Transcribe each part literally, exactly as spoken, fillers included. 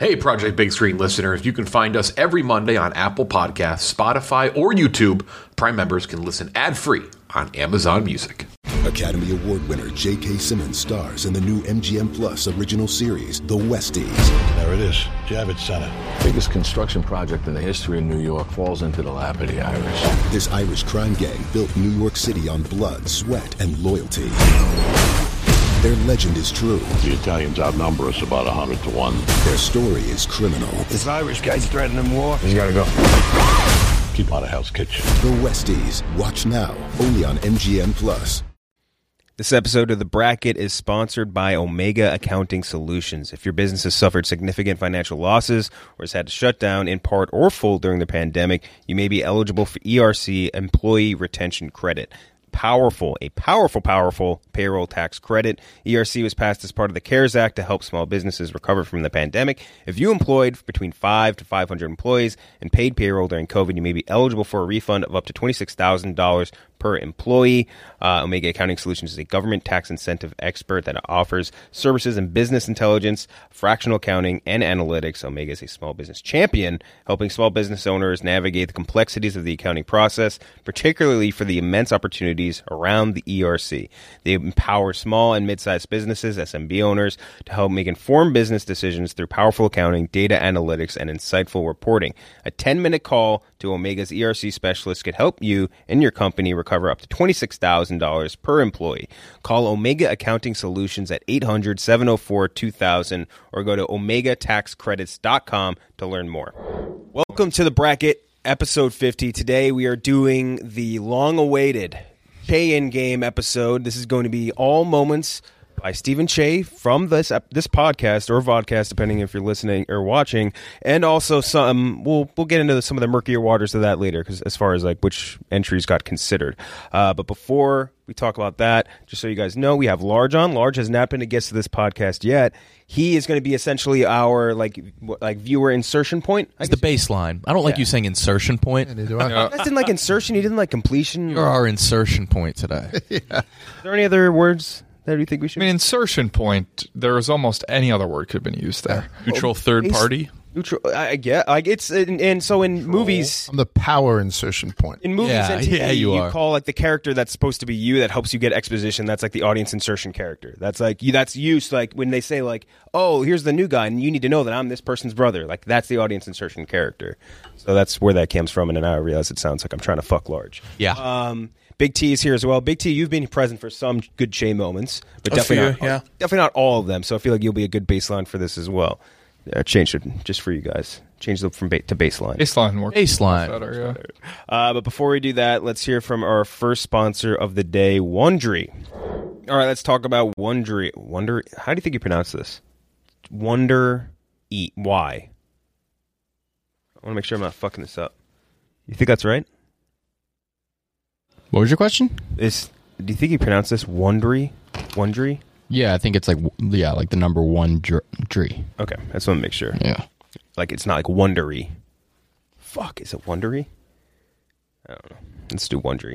Hey, Project Big Screen listeners, you can find us every Monday on Apple Podcasts, Spotify, or YouTube. Prime members can listen ad-free on Amazon Music. Academy Award winner J K. Simmons stars in the new M G M Plus original series, The Westies. There it is, Javits Center. Biggest construction project in the history of New York falls into the lap of the Irish. This Irish crime gang built New York City on blood, sweat, and loyalty. Their legend is true. The Italians outnumber us about one hundred to one. Their story is criminal. This Irish guy's threatening war. He's gotta go. Keep out of Hell's Kitchen. The Westies. Watch now, only on M G M Plus. This episode of The Bracket is sponsored by Omega Accounting Solutions. If your business has suffered significant financial losses or has had to shut down in part or full during the pandemic, you may be eligible for E R C Employee Retention Credit. Powerful, a powerful, powerful payroll tax credit. E R C was passed as part of the CARES Act to help small businesses recover from the pandemic. If you employed between five to five hundred employees and paid payroll during COVID, you may be eligible for a refund of up to twenty-six thousand dollars per employee. Uh, Omega Accounting Solutions is a government tax incentive expert that offers services in business intelligence, fractional accounting, and analytics. Omega is a small business champion, helping small business owners navigate the complexities of the accounting process, particularly for the immense opportunities around the E R C. They empower small and mid-sized businesses, S M B owners, to help make informed business decisions through powerful accounting, data analytics, and insightful reporting. A ten-minute call to Omega's E R C specialist could help you and your company recover up to twenty-six thousand dollars per employee. Call Omega Accounting Solutions at eight hundred, seven oh four, two thousand or go to omega tax credits dot com to learn more. Welcome to The Bracket, episode fifty. Today we are doing the long-awaited Che-In Game episode. This is going to be all moments by Stephen Che from this this podcast or vodcast, depending if you're listening or watching, and also some. We'll we'll get into the, some of the murkier waters of that later, because as far as like which entries got considered. Uh, but before we talk about that, just so you guys know, we have Large on. Large has not been a guest to this podcast yet. He is going to be essentially our like like viewer insertion point. It's the baseline. I don't like Yeah. you saying insertion point. You guys didn't like insertion. You didn't like completion. You're our insertion point today. yeah. Is there any other words that you think we should? I mean, insertion point, there is almost any other word could have been used there. Neutral third party? Neutral, I get, like it's, and, and so in movies, I'm the power insertion point. in movies, Yeah, and T V, yeah, you are. call like the character that's supposed to be you that helps you get exposition. That's like the audience insertion character. That's like you. That's you. So like when they say like, oh, here's the new guy, and you need to know that I'm this person's brother. Like that's the audience insertion character. So that's where that comes from. And then I realize it sounds like I'm trying to fuck Large. Yeah. Um, Big T is here as well. Big T, you've been present for some good Che moments, but A definitely few, not, yeah. definitely not all of them. So I feel like you'll be a good baseline for this as well. Yeah, change it just for you guys. Change it from ba- to baseline. Baseline works Baseline. better, yeah. Uh, but before we do that, let's hear from our first sponsor of the day, Wondery. All right, let's talk about Wondery. Wonder. How do you think you pronounce this? Wonder E. Why? I want to make sure I'm not fucking this up. You think that's right? What was your question? Is do you think you pronounce this Wondery? Wondery? Yeah, I think it's like yeah, like the number one dr- tree. Okay, I just want to make sure. Yeah. Like it's not like Wondery. Fuck, is it Wondery? I don't know. Let's do Wondery.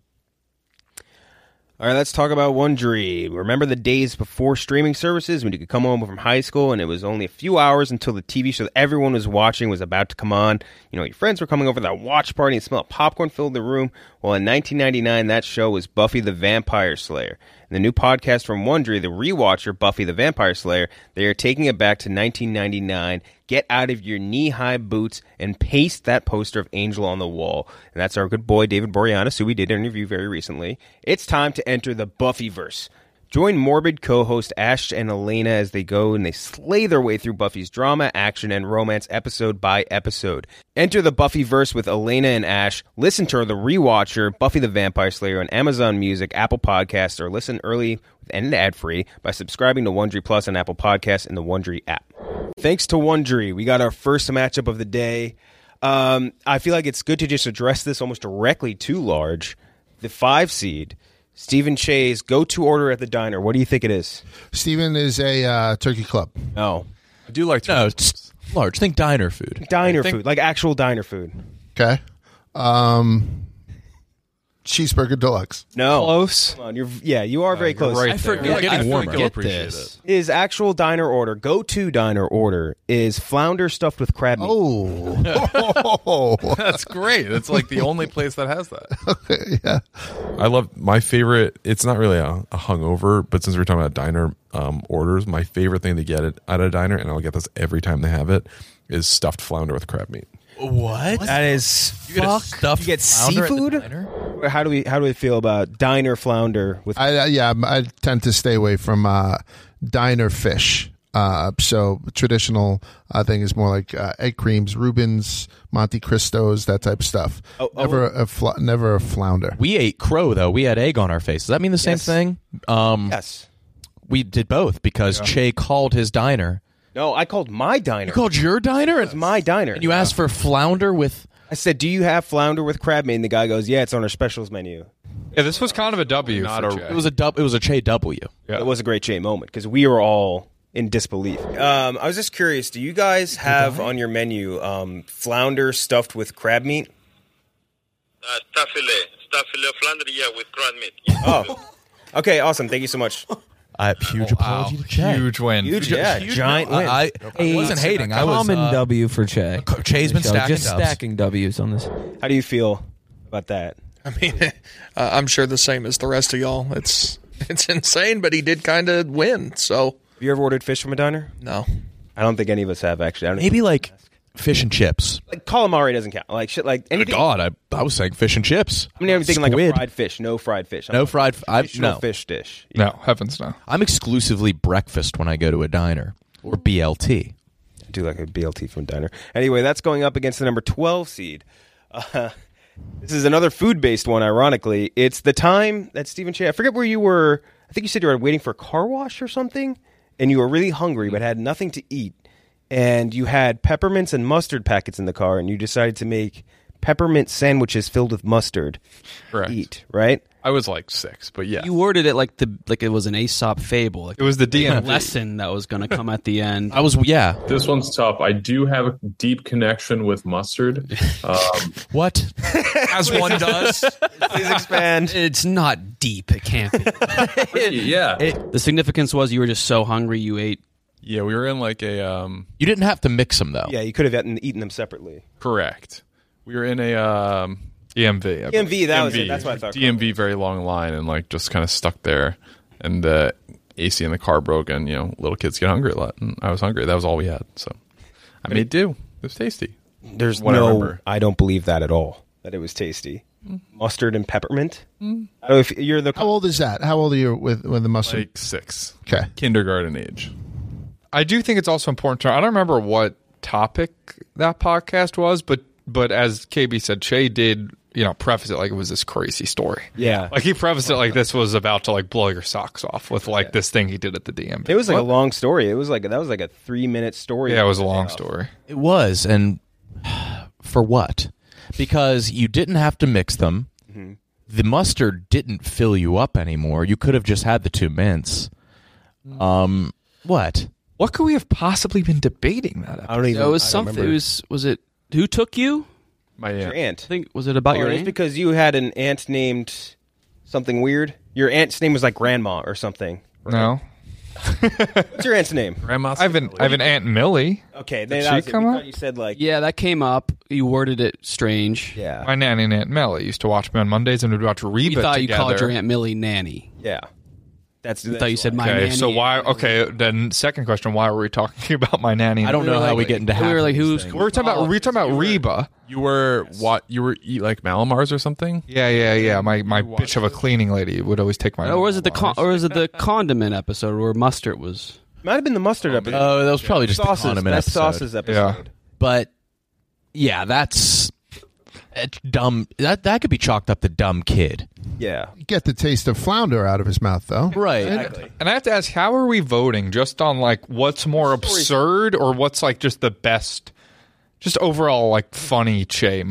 All right, let's talk about Wondery. Remember the days before streaming services when you could come home from high school and it was only a few hours until the T V show that everyone was watching was about to come on? You know, your friends were coming over to that watch party and smell of popcorn filled the room. Well, in nineteen ninety-nine, that show was Buffy the Vampire Slayer. In the new podcast from Wondery, The Rewatcher, Buffy the Vampire Slayer, they are taking it back to nineteen ninety-nine. Get out of your knee-high boots and paste that poster of Angel on the wall. And that's our good boy, David Boreanaz, who we did interview very recently. It's time to enter the Buffyverse. Join Morbid co-host Ash and Elena as they go and they slay their way through Buffy's drama, action, and romance episode by episode. Enter the Buffyverse with Elena and Ash. Listen to The Rewatcher, Buffy the Vampire Slayer on Amazon Music, Apple Podcasts, or listen early and ad-free by subscribing to Wondery Plus on Apple Podcasts and the Wondery app. Thanks to Wondery, we got our first matchup of the day. Um, I feel like it's good to just address this almost directly to Large. The five seed, Stephen Che's go-to order at the diner. What do you think it is? Steven is a uh, turkey club. No. I do like to. No, it's Large. Think diner food. Diner think- food, like actual diner food. Okay. Um, cheeseburger deluxe. No. Close. Come on, you're, yeah, you are very close. right I there. forget, getting I warmer. forget Appreciate this. His actual diner order, go-to diner order, is flounder stuffed with crab meat. Oh. That's great. It's like the only place that has that. Yeah. I love my favorite. It's not really a, a hungover, but since we're talking about diner um, orders, my favorite thing to get it at a diner, and I'll get this every time they have it, is stuffed flounder with crab meat. What? That is You get a stuffed You get flounder at the seafood? diner? How do we how do we feel about diner flounder with? I, uh, yeah, I tend to stay away from uh, diner fish. Uh, so traditional uh, thing is more like uh, egg creams, Reubens, Monte Cristos, that type of stuff. Oh, oh. never a fl- never a flounder. We ate crow though. We had egg on our face. Does that mean the same Yes. thing? Um, Yes. We did both because Che called his diner. No, I called my diner. You called your diner? It's my diner. And you asked for flounder with. I said, "Do you have flounder with crab meat?" And the guy goes, "Yeah, it's on our specials menu." Yeah, this was kind of a W. Not for a- Jay. It was a dub. It was a Che W. Yeah. It was a great Che moment because we were all in disbelief. Um, I was just curious. Do you guys have on your menu um, flounder stuffed with crab meat? Uh, staffile, staffile flounder, yeah, with crab meat. Yeah. Oh, okay, awesome. Thank you so much. I huge apology to Che. Huge win. Huge, yeah, giant win. I, I wasn't hating. I was. Common Uh, W for Che. Che's been So stacking just dubs. stacking W's on this. How do you feel about that? I mean, uh, I'm sure the same as the rest of y'all. It's it's insane, but he did kind of win. So Have you ever ordered fish from a diner? no, I don't think any of us have actually. I don't Maybe like fish and chips. like calamari doesn't count. Like shit, like anything. God, I I was saying fish and chips. I mean, I'm thinking like a Squid. fried fish. No fried fish. I'm No talking fried. f- I traditional no. fish dish. No, heavens no. I'm exclusively breakfast when I go to a diner or B L T. I do like a B L T from a diner. Anyway, that's going up against the number twelve seed. Uh, this is another food-based one, ironically. It's the time that Stephen Che, I forget where you were, I think you said you were waiting for a car wash or something, and you were really hungry but had nothing to eat, and you had peppermints and mustard packets in the car, and you decided to make peppermint sandwiches filled with mustard. Correct. Eat, right? I was like six, but yeah. You worded it like the like it was an Aesop fable. Like It was the D M V. lesson that was going to come at the end. I was yeah. This one's tough. I do have a deep connection with mustard. Um, What? As one does. Please expand. It's not deep. It can't be. yeah. The significance was you were just so hungry you ate. Yeah, we were in like a um You didn't have to mix them though. Yeah, you could have eaten, eaten them separately. correct. We were in a um D M V. I D M V, that was D M V. it. That's what I thought. D M V, very long line, and like just kind of stuck there. And the A C in the car broke, and you know, little kids get hungry a lot. And I was hungry. That was all we had. So I made do. It was tasty. There's What I no, remember. I, don't believe that at all. That it was tasty. Mustard and peppermint. I don't know if you're the. How old is that? How old are you with with the mustard? Like six. Okay. Kindergarten age. I do think it's also important to. I don't remember what topic that podcast was, but but as K B said, Che did you know preface it like it was this crazy story. Yeah. Like he prefaced it like this was about to like blow your socks off with like this thing he did at the D M V. It was like What? a long story. It was like that was like a three minute story. Yeah, it was a long story. It was, and for what? Because you didn't have to mix them. Mm-hmm. The mustard didn't fill you up anymore. You could have just had the two mints. Um, what? What could we have possibly been debating that? I don't even. it was I don't something. It remember. was was it who took you? My Your aunt. aunt. I think was it about Or your it's aunt? because you had an aunt named something weird. Your aunt's name was like Grandma or something. No, What's your aunt's name? Grandma. I have an I have an Aunt Millie. Okay, Did then she that was it. come We up? thought you said like Yeah, that came up. You worded it strange. yeah, My nanny and Aunt Millie used to watch me on Mondays and we'd watch Reba You thought together. you called your Aunt Millie Nanny. yeah. That's. I that's thought you said why. my Okay, nanny. so why? Okay, then second question: why were we talking about my nanny? I don't know how we get into we half were of like, these who's- things. We were talking about. We were talking about Reba. You were what? You were eat like Malamars or something? Yeah, yeah, yeah. My my bitch of a cleaning lady would always take my. Or was it the con- or was it the condiment episode where mustard was? Might have been the mustard episode. Oh, that was probably just sauces. the condiment That's episode. sauces episode. But yeah, that's it's dumb. That that could be chalked up to dumb kid. Yeah. Get the taste of flounder out of his mouth, though. Right. Exactly. And I have to ask, how are we voting? Just on like what's more absurd, or what's like just the best, just overall like funny Che moment?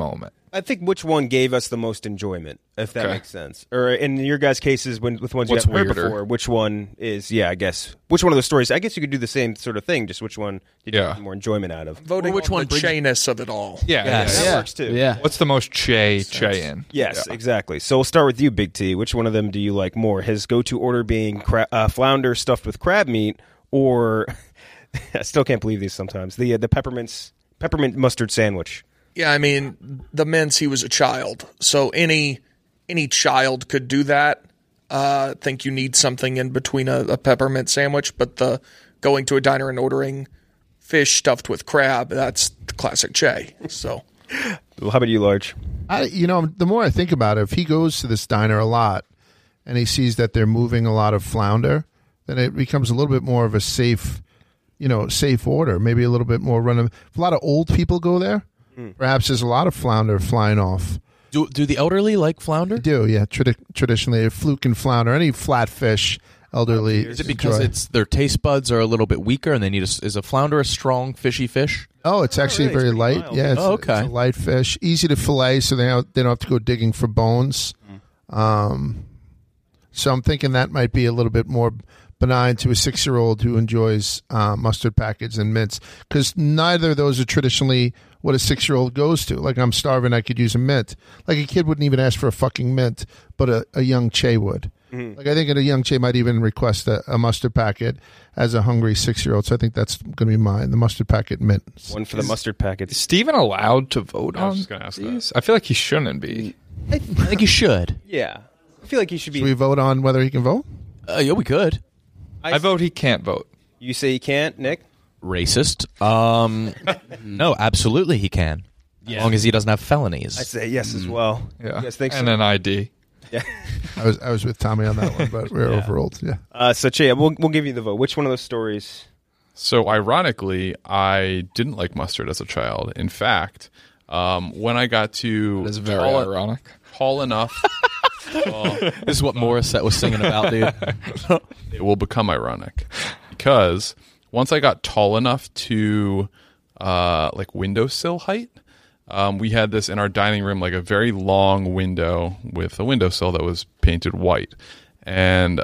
I think which one gave us the most enjoyment, if that Okay. makes sense. Or in your guys' cases, when with ones What's you haven't heard weirder? before, which one is? Yeah, I guess which one of those stories? I guess you could do the same sort of thing. Just which one did you Yeah. get more enjoyment out of? Voting Well, which on one the brings- chayness of it all. Yeah, Yes. yeah, That yeah. works too. Yeah. What's the most Che Che in? Yes, Yeah. exactly. So we'll start with you, Big T. Which one of them do you like more? His go-to order being cra- uh, flounder stuffed with crab meat, or I still can't believe these sometimes. The uh, the peppermints peppermint mustard sandwich. Yeah, I mean, the mince, he was a child. So any any child could do that. Uh, I think you need something in between a, a peppermint sandwich, but the going to a diner and ordering fish stuffed with crab, that's the classic Che. So, Well, how about you, Large? I, you know, the more I think about it, if he goes to this diner a lot and he sees that they're moving a lot of flounder, then it becomes a little bit more of a safe, you know, safe order. Maybe a little bit more run of. If a lot of old people go there, perhaps there's a lot of flounder flying off. Do do the elderly like flounder? They do, yeah. Tradi- traditionally, a fluke and flounder, any flat fish, elderly. Is it because enjoy. it's their taste buds are a little bit weaker and they need a, is a flounder a strong fishy fish? Oh, it's actually really? It's very pretty light. mild. Yeah, it's, Oh, okay. it's a light fish, easy to fillet, so they don't, they don't have to go digging for bones. Um, so I'm thinking that might be a little bit more benign to a six-year-old who enjoys uh, mustard packets and mints, because neither of those are traditionally what a six-year-old goes to. Like, I'm starving, I could use a mint. Like, a kid wouldn't even ask for a fucking mint, but a, a young Che would. Mm-hmm. Like, I think a young Che might even request a, a mustard packet as a hungry six-year-old. So I think that's going to be mine, the mustard packet mint. One for the mustard packets. Is Steven allowed to vote I was on just gonna ask that. these? I feel like he shouldn't be. I think you should. Yeah, I feel like you should be. Should we vote on whether he can vote? Uh, yeah, we could. I, I vote he can't vote. You say you can't, Nick? Racist? Um, no, absolutely he can. As long as he doesn't have felonies. I say yes as well. Yeah, You guys think so? and an I D. Yeah. I was I was with Tommy on that one, but we we're Yeah. overruled. Yeah. Uh, so, Che, we'll we'll give you the vote. Which one of those stories? So ironically, I didn't like mustard as a child. In fact, um, when I got to That is very tall, ironic. tall enough, well, This is what Morissette was singing about, dude. it will become ironic because once I got tall enough to uh, like windowsill height, um, we had this in our dining room, like a very long window with a windowsill that was painted white. And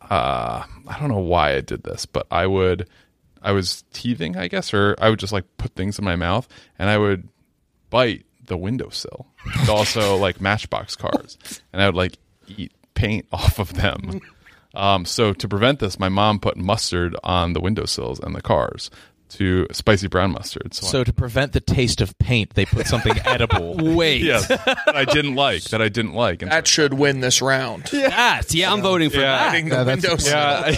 uh, I don't know why I did this, but I would, I was teething, I guess, or I would just like put things in my mouth and I would bite the windowsill. And also like Matchbox cars. And I would like eat paint off of them. Um, so to prevent this, my mom put mustard on the windowsills and the cars to spicy brown mustard. So, So to prevent the taste of paint, they put something edible. Wait. yes, that I didn't like. That I didn't like. And that should win this round. That, yeah, I'm voting for that. Getting the Yeah, that's- windows.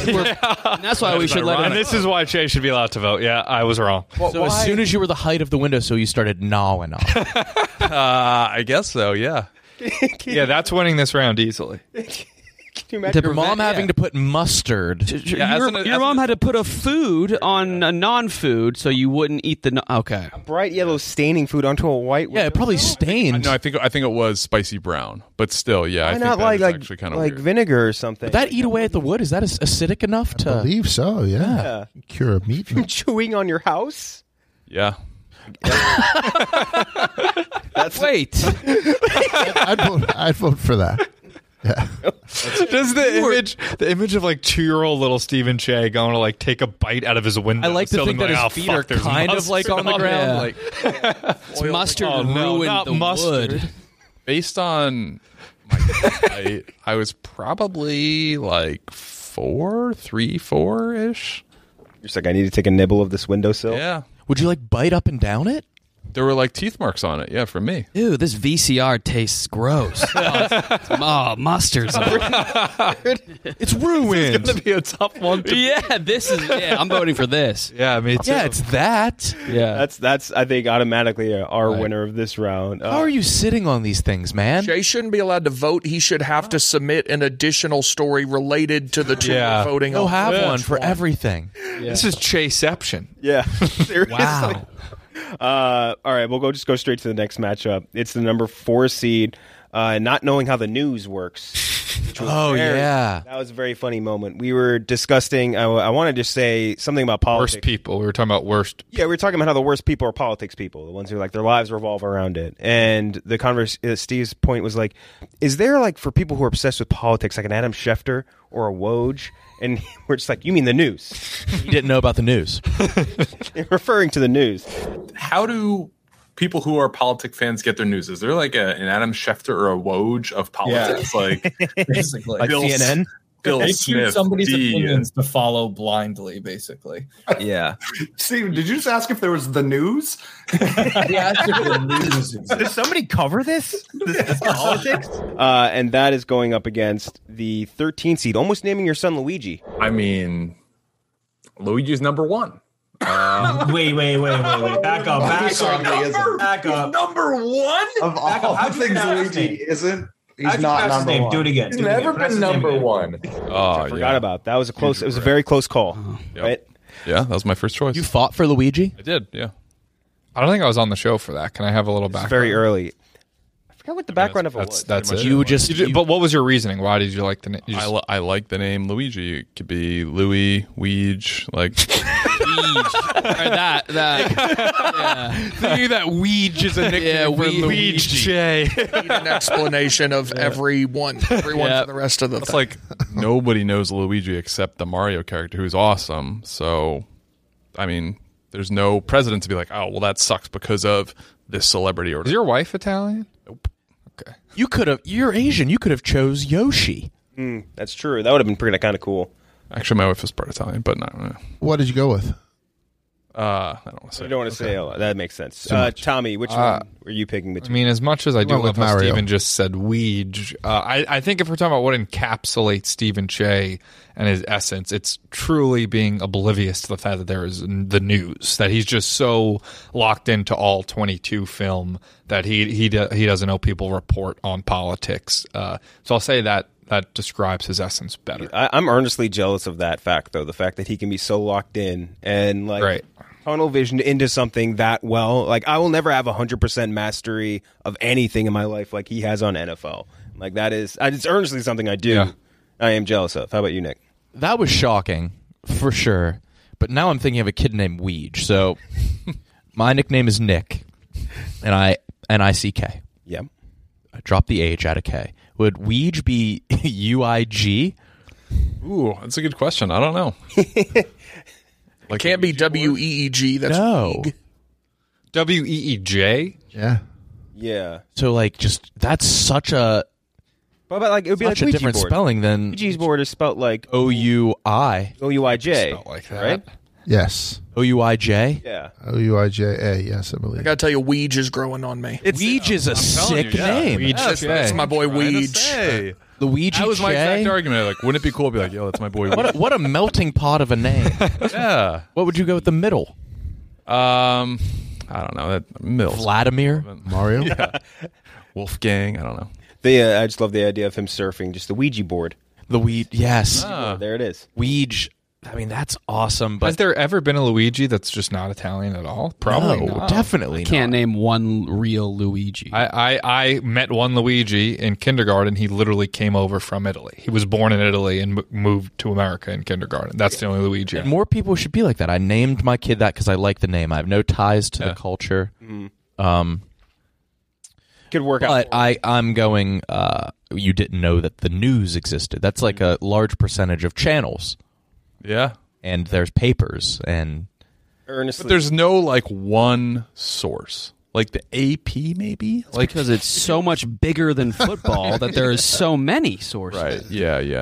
And that's why we should let And him. this is why Che should be allowed to vote. Yeah, I was wrong. So as soon as you were the height of the window, so you started gnawing on it. uh, I guess so. Yeah. Yeah, that's winning this round easily. Can you imagine Your mom yeah. having to put mustard. Yeah, as your an- your as mom an- had to put a food on a non-food so you wouldn't eat the. No- okay. bright yellow staining food onto a white? Yeah, it probably Uh, stained. No, I think I think it was spicy brown, but still, yeah. I Why think not that like is like actually kind of like weird. vinegar or something? Would that eat away at the wood? Is that as- acidic enough I to? believe so. Yeah. Yeah. Cure a meat. From chewing on your house? Yeah. That's Wait. I'd vote. I'd vote for that. Yeah. Just the image, the image of like two-year-old little Stephen Che going to like take a bite out of his window. I like to so think then that like, his oh, feet are fuck, there's kind of like mustard on the it. ground. Yeah. Like It's mustard Oh, no, ruined not the mustard. wood. Based on my height, I was probably like four, three, four ish. You're just like, I need to take a nibble of this windowsill. Yeah. would you like bite up and down it? There were like teeth marks on it. Yeah, for me. Ew, this V C R tastes gross. oh, it's- oh, mustard's. It's ruined. It's going to be a tough one. To yeah, this is. Yeah, I'm voting for this. Yeah, me too. Yeah, it's that. Yeah. That's that's I think automatically our Right. winner of this round. Uh, How are you sitting on these things, man? Jay shouldn't be allowed to vote. He should have to submit an additional story related to the two Yeah. we're voting Go on. have Which one for everything. This is Cheception. Yeah. Seriously. Wow. Uh, all right, we'll go just go straight to the next matchup. It's the number four seed, uh, not knowing how the news works. which was Oh, very- yeah. that was a very funny moment. We were discussing. I, I wanted to say something about politics. Worst people. We were talking about worst. Yeah, we were talking about how the worst people are politics people, the ones who like their lives revolve around it. And the converse, uh, Steve's point was like, is there like for people who are obsessed with politics, like an Adam Schefter or a Woj? And we're just like, you mean the news? You didn't know about the news. Referring to the news. How do people who are politic fans get their news? Is there like a, an Adam Schefter or a Woj of politics? Yeah. Like basically, Bill, C N N? Bill they choose Smith, somebody's D, opinions to follow blindly, basically. Yeah. Steven, did you just ask if there was the news? Yeah, the news Did somebody cover this? This, this politics? Uh, and that is going up against the thirteenth seed, almost naming your son Luigi. I mean, Luigi's number one. Uh, wait, wait, wait, wait, wait. Back up, back up, number, back up. number one Of Back all up. How'd the you things pronounce his Luigi name? isn't, he's How'd you not pronounce his number name? one. Do it again. He's Do it again. never Pronounce been his name number again. one. Oh, I forgot yeah. about that. Was a close. It was a very close call. Yep. Right? Yeah, that was my first choice. You fought for Luigi? I did, yeah. I don't think I was on the show for that. Can I have a little It's background? very early. I forgot what the background of it That's was. that's it. You just- You did- you- but what was your reasoning? Why did you like the name? You I, just- li- I like the name Luigi. It could be Louis, Weege, like Or that that yeah. thinking that Weege is a nickname Yeah, for Weege. Luigi. Need an explanation of everyone, everyone Yeah. for the rest of the. It's thing. like nobody knows Luigi except the Mario character, who's awesome. So, I mean, there's no precedent to be like, oh, well, that sucks because of this celebrity. Or Is your wife Italian? Nope. Okay. You could have. You're Asian. You could have chose Yoshi. Mm, that's true. That would have been pretty kind of cool. Actually, my wife is part Italian, but no, no. What did you go with? Uh, I don't want to say. I don't want to say a lot. That makes sense. Too Uh, much. Tommy, which Uh, one were you picking I between? mean, as much as I do went love with how Mario. Stephen just said Weege, uh, I, I think if we're talking about what encapsulates Stephen Che and his essence, it's truly being oblivious to the fact that there is the news, that he's just so locked into all twenty-two film that he he do, he doesn't know people report on politics. Uh, so I'll say that that describes his essence better. I, I'm earnestly jealous of that fact, though. The fact that he can be so locked in and like Right. tunnel vision into something that well. Like I will never have a hundred percent mastery of anything in my life like he has on N F L. Like that is, it's earnestly something I do. Yeah. I am jealous of. How about you, Nick? That was shocking, for sure. But now I'm thinking of a kid named Weege. So my nickname is Nick, and I N I C K. Yeah. I dropped the H out of K. Would Weege be U I G? Ooh, that's a good question. I don't know. Like can't be W E E G. That's No. Weeg. W E E J? Yeah. Yeah. So like, just that's such a But, but like it would be such like a Ouija different board. spelling than Ouija's board is spelled like O U I O U I J. Spelled like that. Right? Yes. O U I J. Yeah. O U I J A. Yes, I I believe. gotta tell you, Weege is growing on me. Weege is a sick you, yeah. name. Weege. That's, that's my boy Weege. Hey, Luigi that was my Che? exact argument. Like, wouldn't it be cool to be like, yo, that's my boy. What a, what a melting pot of a name. Yeah. What would you go with the middle? Um, I don't know. That Mills. Vladimir? Mario? Yeah. Wolfgang. I don't know. The, uh, I just love the idea of him surfing just the Ouija board. The Weege, yes. Ah. There it is. Weege, I mean, that's awesome. But Has there ever been a Luigi that's just not Italian at all? Probably no, not. definitely Can't not. name one real Luigi. I, I, I met one Luigi in kindergarten. He literally came over from Italy. He was born in Italy and m- moved to America in kindergarten. That's the only Luigi. I know. More people should be like that. I named my kid that because I like the name. I have no ties to Yeah. the culture. Mm. Um, Could work out. but I, I'm going, uh, you didn't know that the news existed. That's like a large percentage of channels. Yeah. And there's papers and Earnestly. But there's no like one source. Like the A P, maybe? Like because it's so much bigger than football that there is so many sources. Right. Yeah, yeah.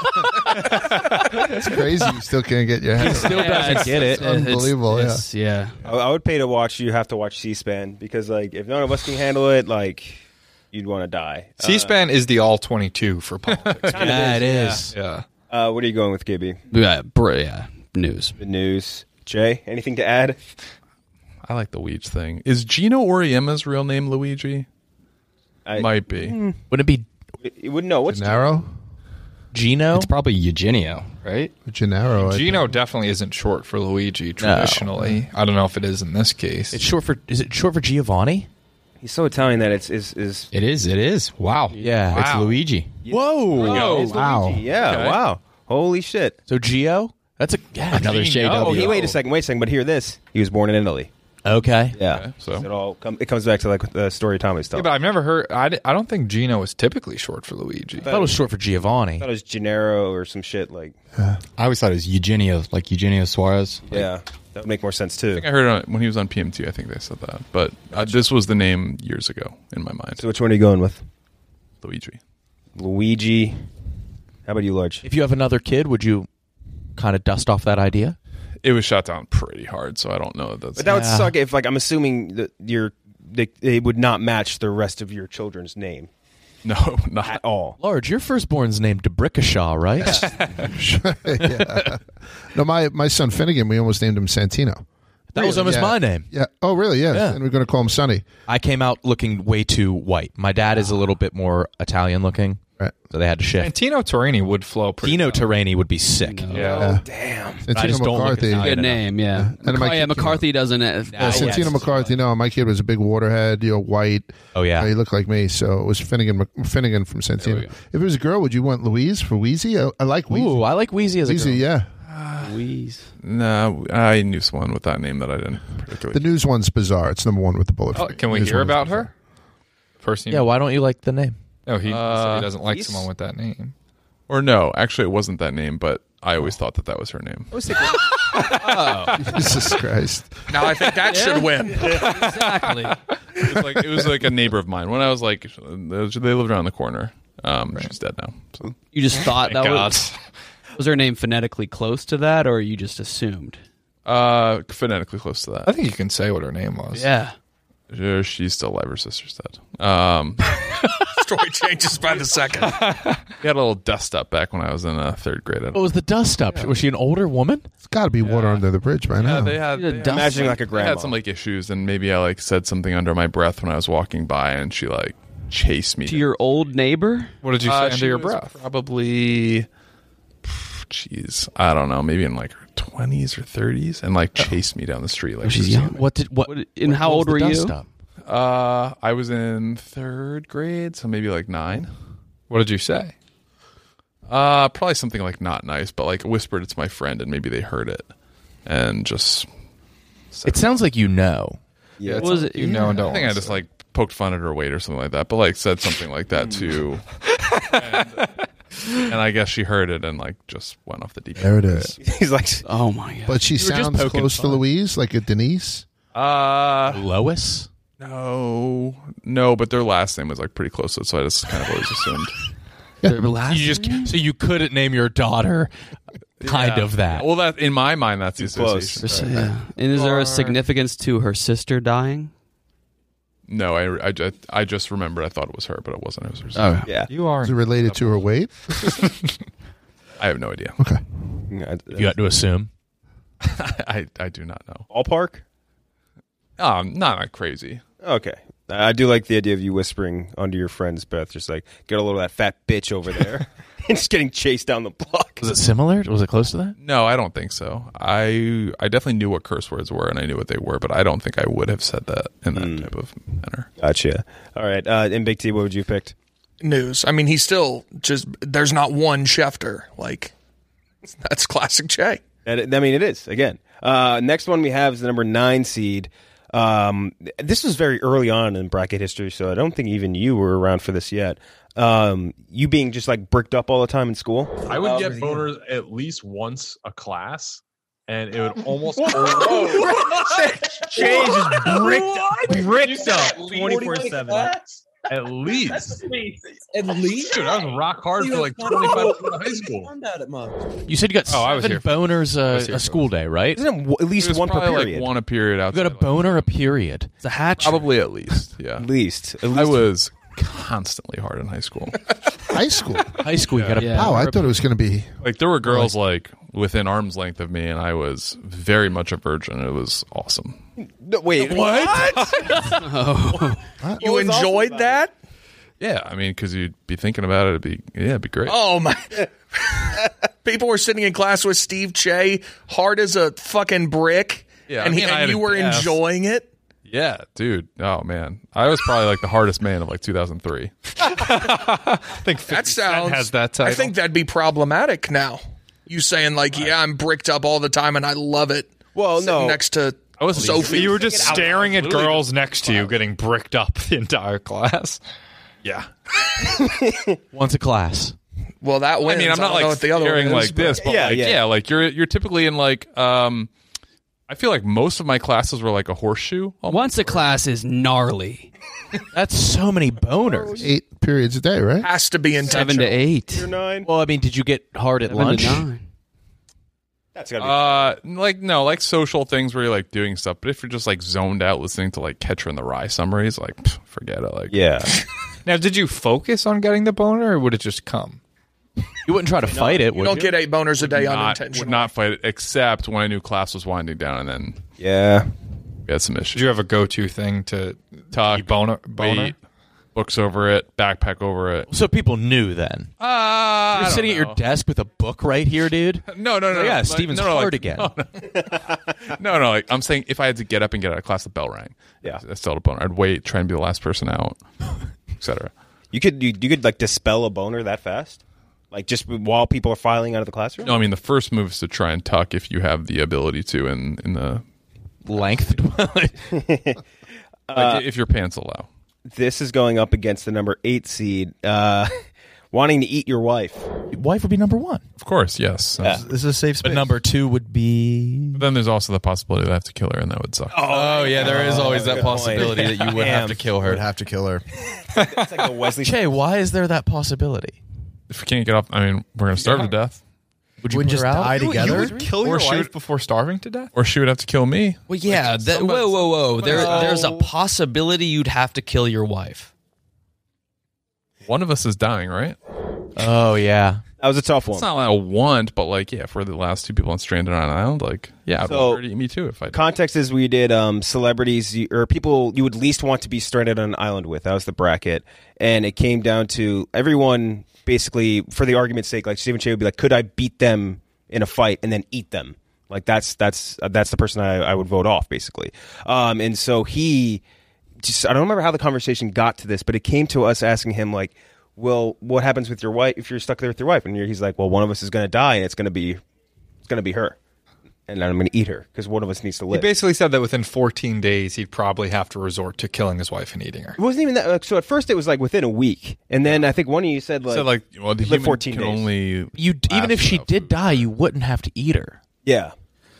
It's crazy. You still can't get your head. Still doesn't It's- get it. it's unbelievable. It's- yeah. yeah. I, I would pay to watch you have to watch C-SPAN because like if none of us can handle it, like you'd want to die. C-SPAN is the all twenty-two for politics. Kind of yeah, it is, is. yeah. Uh, what are you going with, K B? Yeah, br- yeah. News. The news. Jay, anything to add? I like the Luigi thing. Is Gino Oriema's real name Luigi? I, Might be. Mm, Would it be you wouldn't know. What's Gennaro? Gino? It's probably Eugenio, right? Gennaro. I Gino definitely isn't short for Luigi traditionally. I don't know if it is in this case. It's short for, is it short for Giovanni? He's so Italian that it's is is. It is. It is. Wow. Yeah. It's Wow. Luigi. Whoa! Oh, it's wow. Luigi. Yeah. Okay. Wow. Holy shit. So Gio, that's a yeah, Another Gio. J W. Oh, he, wait a second. Wait a second. But hear this. He was born in Italy. Okay. Yeah. Okay, so It all come, it comes back to like the story Tommy's Yeah, telling. but I've never heard. I, di- I don't think Gino is typically short for Luigi. I thought it was short for Giovanni. I thought it was Gennaro or some shit like. I always thought it was Eugenio, like Eugenio Suarez. Yeah, that would make more sense too. I think I heard it on, when he was on P M T. I think they said that, but uh, this was the name years ago in my mind. So which one are you going with? Luigi. Luigi. How about you, Large? If you have another kid, would you kind of dust off that idea? It was shot down pretty hard, so I don't know. If that's But that would Yeah. suck if, like, I'm assuming that your they, they would not match the rest of your children's name no, not at all. Large, your firstborn's named DeBrickashaw, right? yeah. No, my my son Finnegan, we almost named him Santino. That was almost Yeah. my name. Yeah. Oh, really? Yeah. Yeah. And we're going to call him Sonny. I came out looking way too white. My dad is a little bit more Italian looking, Right. so they had to shift. And Tino Torrini would flow pretty Tino well. Terrani would be sick. Yeah. Damn. I Santino just don't look McCarthy. Italian. Good name, yeah. And my McCar- yeah, kid- McCarthy doesn't. Uh, Yeah, Ah, Santino yes. McCarthy. No, my kid was a big waterhead, you know, white. Oh yeah. He looked like me, so it was Finnegan. Mc- Finnegan from Santino. If it was a girl, would you want Louise for Wheezy? I, I like Wheezy. Ooh, I like Wheezy as a Wheezy, girl. yeah. Louise. No, I knew someone with that name that I didn't particularly. The news one's bizarre. It's number one with the bullet. Oh, for me. can we News hear one is about bizarre. her? Person. Yeah. Why don't you like the name? No, he, he said Uh, he doesn't like he's- someone with that name. Or no, actually, it wasn't that name, but I always thought that that was her name. I was thinking, Jesus Christ. Now I think that should win. Exactly. It was like it was like a neighbor of mine when I was like they lived around the corner. Um, She's dead now. So. You just thought that Thank was was her name phonetically close to that, or you just assumed? Uh, phonetically close to that. I think you can say what her name was. Yeah. Uh, she's still alive. Her sister's dead. Um, Story changes by the second. we had a little dust up back when I was in uh, third grade. I don't What was the dust up? Was she an older woman? It's got to be water under the bridge by now. Yeah, they had, She's a they had dust- imagining like a I grandma. had some like issues, and maybe I like said something under my breath when I was walking by, and she like chased me. To your old neighbor? What did you say Uh, under she your was breath? Probably, jeez, I don't know, maybe in like her twenties or thirties, and like chased me down the street. Like Oh, she's she was young. doing What did what? What- and what how was old the were dust you? up? me. Uh, I was in third grade, so maybe like nine. What did you say? Uh, probably something like not nice, but like whispered it to my friend, and maybe they heard it, and just. It sounds like you know. Yeah, What it's was something it? You know, and I don't. think I wanna just say. like poked fun at her weight or something like that, but like said something like that too. and, and I guess she heard it and like just went off the deep end. There it is. he's like, Oh my god. But she were just sounds poking close to fun. Louise, like a Denise. Uh, Lois? no, no, but their last name was like pretty close to it, so I just kind of always assumed. You just so you couldn't name your daughter kind Yeah. of that. Well, that in my mind, that's the close. association. Yeah. And is there a significance to her sister dying? No, I, I, ju- I just remembered I thought it was her, but it wasn't. It was her sister. Oh. yeah. You are. Is it related to her weight? I have no idea. Okay. If you had to assume. I, I do not know. Ballpark? Um, not like crazy. Okay. I do like the idea of you whispering under your friend's breath, just like, get a little of that fat bitch over there. And just getting chased down the block. Was it similar? Was it close to that? No, I don't think so. I I definitely knew what curse words were and I knew what they were, but I don't think I would have said that in that type of manner. Gotcha. All right. Uh, and Big T, what would you have picked? News. I mean, he's still just. There's not one Schefter. Like, that's classic Jay. And, I mean, it is, again. Uh, next one we have is the number nine seed. Um, this was very early on in bracket history, so I don't think even you were around for this yet. Um, you being just like bricked up all the time in school. I would get boners at least once a class, and it would almost. Jay just bricked, bricked up twenty-four seven. At least. At least? Dude, I was rock hard for like twenty-five years in high school. You said you got Oh, I was seven here. boners I was uh, here a for school day, right? Isn't it w- at It least was one per probably period? like one a period You outside. got a boner a period. It's a hatch. Probably at least, yeah. At least. At least. I was constantly hard in high school. High school. High school, you got a Yeah. Wow, I thought it was going to be. Like there were girls like within arm's length of me, and I was very much a virgin. It was awesome. No, wait, what? Oh. You enjoyed that? Yeah, I mean, because you'd be thinking about it, it'd be yeah, it'd be great. Oh my! People were sitting in class with Steve Che, hard as a fucking brick, Yeah, and, I he, mean, I and had you a were guess. enjoying it. Yeah, dude. Oh man, I was probably like the hardest man of like two thousand three. I think that sounds. has that title. I think that'd be problematic now. You saying like, yeah, I'm bricked up all the time and I love it. Well, Sitting no. next to I was Sophie. You were just staring at girls next to you getting bricked up the entire class. Yeah. Once a class. Well, that wins. I mean, I'm I not don't know like what the other staring one is, like this, but Yeah, like, yeah. yeah. like you're you're typically in like um, I feel like most of my classes were like a horseshoe. Once a class is gnarly. That's so many boners. Eight periods a day, right? Has to be intentional. Seven to eight. You're nine. Well, I mean, did you get hard at Seven lunch? to nine. That's gotta be. Uh, like no, like social things where you're like doing stuff. But if you're just like zoned out listening to like Catcher in the Rye summaries, like pff, forget it. Like yeah. Now, did you focus on getting the boner, or would it just come? You wouldn't try to fight it, You would don't you? get eight boners a day not, unintentionally. would not fight it, except when I knew class was winding down, and then Yeah. we had some issues. Did you have a go-to thing to Talk, boner? boner? wait, books over it, backpack over it. So people knew then. Uh, I You're don't sitting at your know. desk with a book right here, dude. No, no, no. Oh, yeah, like, Steven's no, no, hard like, again. No, no. no, no, like I'm saying, if I had to get up and get out of class, the bell rang. Yeah. I still had a boner. I'd wait, try and be the last person out, et cetera. You could you, you could like dispel a boner that fast, like just while people are filing out of the classroom. No, I mean the first move is to try and tuck if you have the ability to in in the Length. like Uh, if your pants allow. This is going up against the number eight seed, uh, wanting to eat your wife. Wife would be number one. Of course, yes. Yeah. This is a safe space. But number two would be. But then there's also the possibility that I have to kill her, and that would suck. Oh, yeah, there is always that good possibility point. that you would have to kill Would her. have to kill her. It's like a Wesley. Che, why is there that possibility? If we can't get off, I mean, we're gonna starve to death, Would you Wouldn't put just her out? die You, together? you would kill Or your shoot- wife before starving to death? or she would have to kill me. Well, yeah. that, whoa, whoa, whoa. There, No. there's a possibility you'd have to kill your wife. One of us is dying, right? Oh, yeah. That was a tough one. It's not like a want, but like, yeah, if we're the last two people on stranded on an island, like, yeah, I'd So- want her to eat me too if I did. Context is we did um, celebrities you, or people you would least want to be stranded on an island with. That was the bracket, and it came down to everyone basically, for the argument's sake, like Stephen Che would be like, could I beat them in a fight and then eat them? Like that's that's uh, that's the person I, I would vote off basically. Um, and so he just I don't remember how the conversation got to this, but it came to us asking him like, well, what happens with your wife if you're stuck there with your wife? And you're, he's like, well, one of us is going to die, and it's going to be it's going to be her, and I'm going to eat her because one of us needs to He live. basically said that within fourteen days, he'd probably have to resort to killing his wife and eating her. It wasn't even that. Like, so at first it was like within a week, and then I think one of you said like, So like, well, the live human fourteen can days. only You even last if she without did food. die, you wouldn't have to eat her. yeah.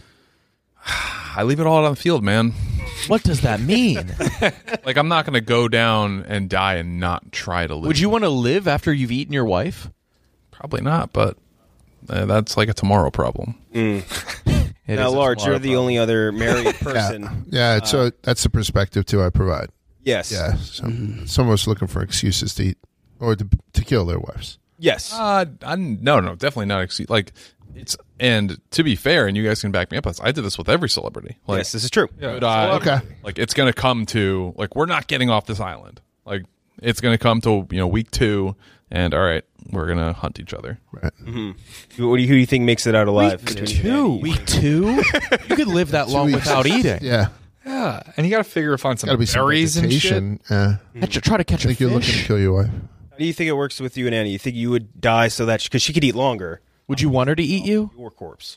I leave it all out on the field, man. What does that mean? Like, I'm not going to go down and die and not try to live. Would you want to live after you've eaten your wife? Probably not, but uh, that's like a tomorrow problem. It Now, is a Large, tomorrow you're the problem. only other married person. Yeah, yeah. So that's the perspective too I provide. Yes. Yeah, so some of us looking for excuses to eat or to, to kill their wives. Yes. Uh, I, no, no, definitely not. Exce- like, it's and to be fair, and you guys can back me up. I did this with every celebrity. Like, yes, this is true. could I- Okay. Like, it's going to come to like we're not getting off this island. Like, it's going to come to you know week two, and all right, we're going to hunt each other. Right. Who, who do you think makes it out alive? Week two. Week two? You could live that long weeks. without eating. Yeah, Yeah, and you got to figure find some got to be some berries and shit. vegetation. Yeah, Catch- Try to catch I a think you're looking to fish. kill your wife. How do you think it works with you and Annie? You think you would die so that because she could eat longer? Would you want her to eat you? Your corpse.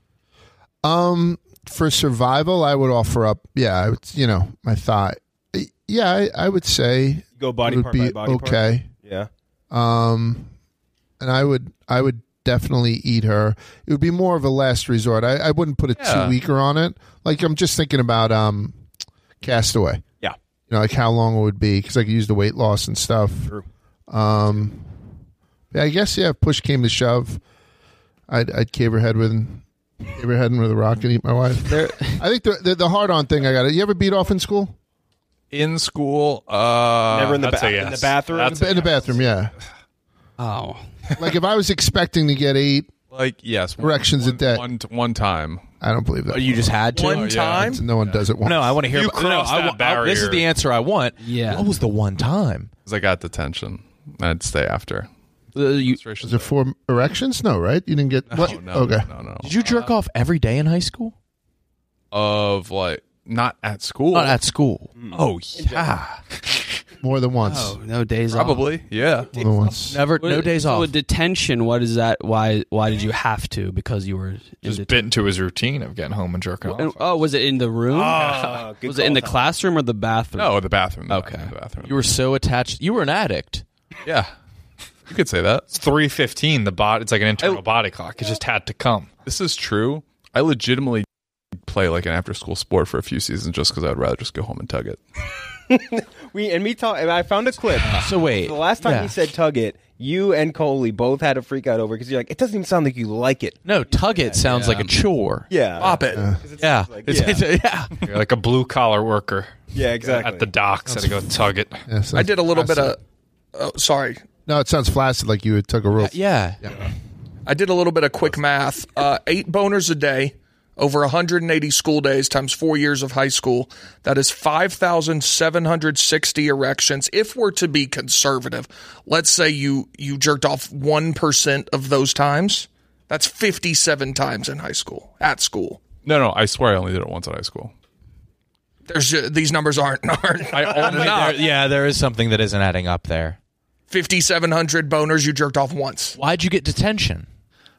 Um, for survival, I would offer up. Yeah, I would. You know, my thigh. Yeah, I, I would say Go body it would part be by body part? okay. Yeah. Um, and I would I would definitely eat her. It would be more of a last resort. I, I wouldn't put a Yeah. two weeker on it. Like I'm just thinking about um, Castaway. Yeah. You know, like how long it would be because I could use the weight loss and stuff. True. Um, yeah, I guess yeah. If push came to shove, I'd I'd cave her head with cave her head in with a rock and eat my wife. There, I think the the, the hard on thing I got. You ever beat off in school? In school, uh, Never in the I'd ba- say in the yes. bathroom? That's In the bathroom, yeah. oh, Like if I was expecting to get eight, like yes, one- Erections a one- day. One one time. I don't believe that. Oh, you just had to? One Oh, yeah. time? No one does it once. No, I want to hear You about no, no, crossed I that wa- I- This is barrier. the answer I want. Yeah. What was the one time? Because I got detention. I'd stay after. Uh, you, Is it four erections? No, right? You didn't get what? No, no, okay. no, no. Did you jerk off every day in high school? Of like not at school. Not at school. Oh yeah, more than once. Oh, no days off. probably. Yeah, More than once. Never, no What- days so off. a detention, what is that? Why Why did you have to? Because you were in Just det- bit into his routine of getting home and jerking off. And- Oh, was it in the room? Ah, good was it in the call, Tom. classroom or the bathroom? no, the bathroom. the Okay. bathroom, the bathroom. You were so attached. You were an addict. yeah, you could say that. It's three fifteen. The bot. It's like an internal body clock. It just had to come. This is true. I legitimately play like an after-school sport for a few seasons just because I'd rather just go home and tug it. We and me talk. I found a clip. So wait, The last time yeah. he said "tug it," you and Coley both had a freak out over because you're like, it doesn't even sound like you like it. No, tug it sounds like a chore. Yeah, Bop it. Yeah, it's, yeah. it's- yeah. You're like a blue collar worker yeah, exactly. at the docks. Had to go tug it. Yeah, sounds I did a little bit flaccid. of. Oh, sorry. No, it sounds flaccid like you would tug a rope. yeah. I did a little bit of quick math. Uh, eight boners a day over one hundred eighty school days times four years of high school. That is five thousand seven hundred sixty erections. If we're to be conservative, let's say you, you jerked off one percent of those times. That's fifty-seven times in high school, at school. No, no, I swear I only did it once at high school. There's ju- These numbers aren't, aren't I only, enough. there, yeah, there is something that isn't adding up there. fifty-seven hundred boners you jerked off once. Why'd you get detention?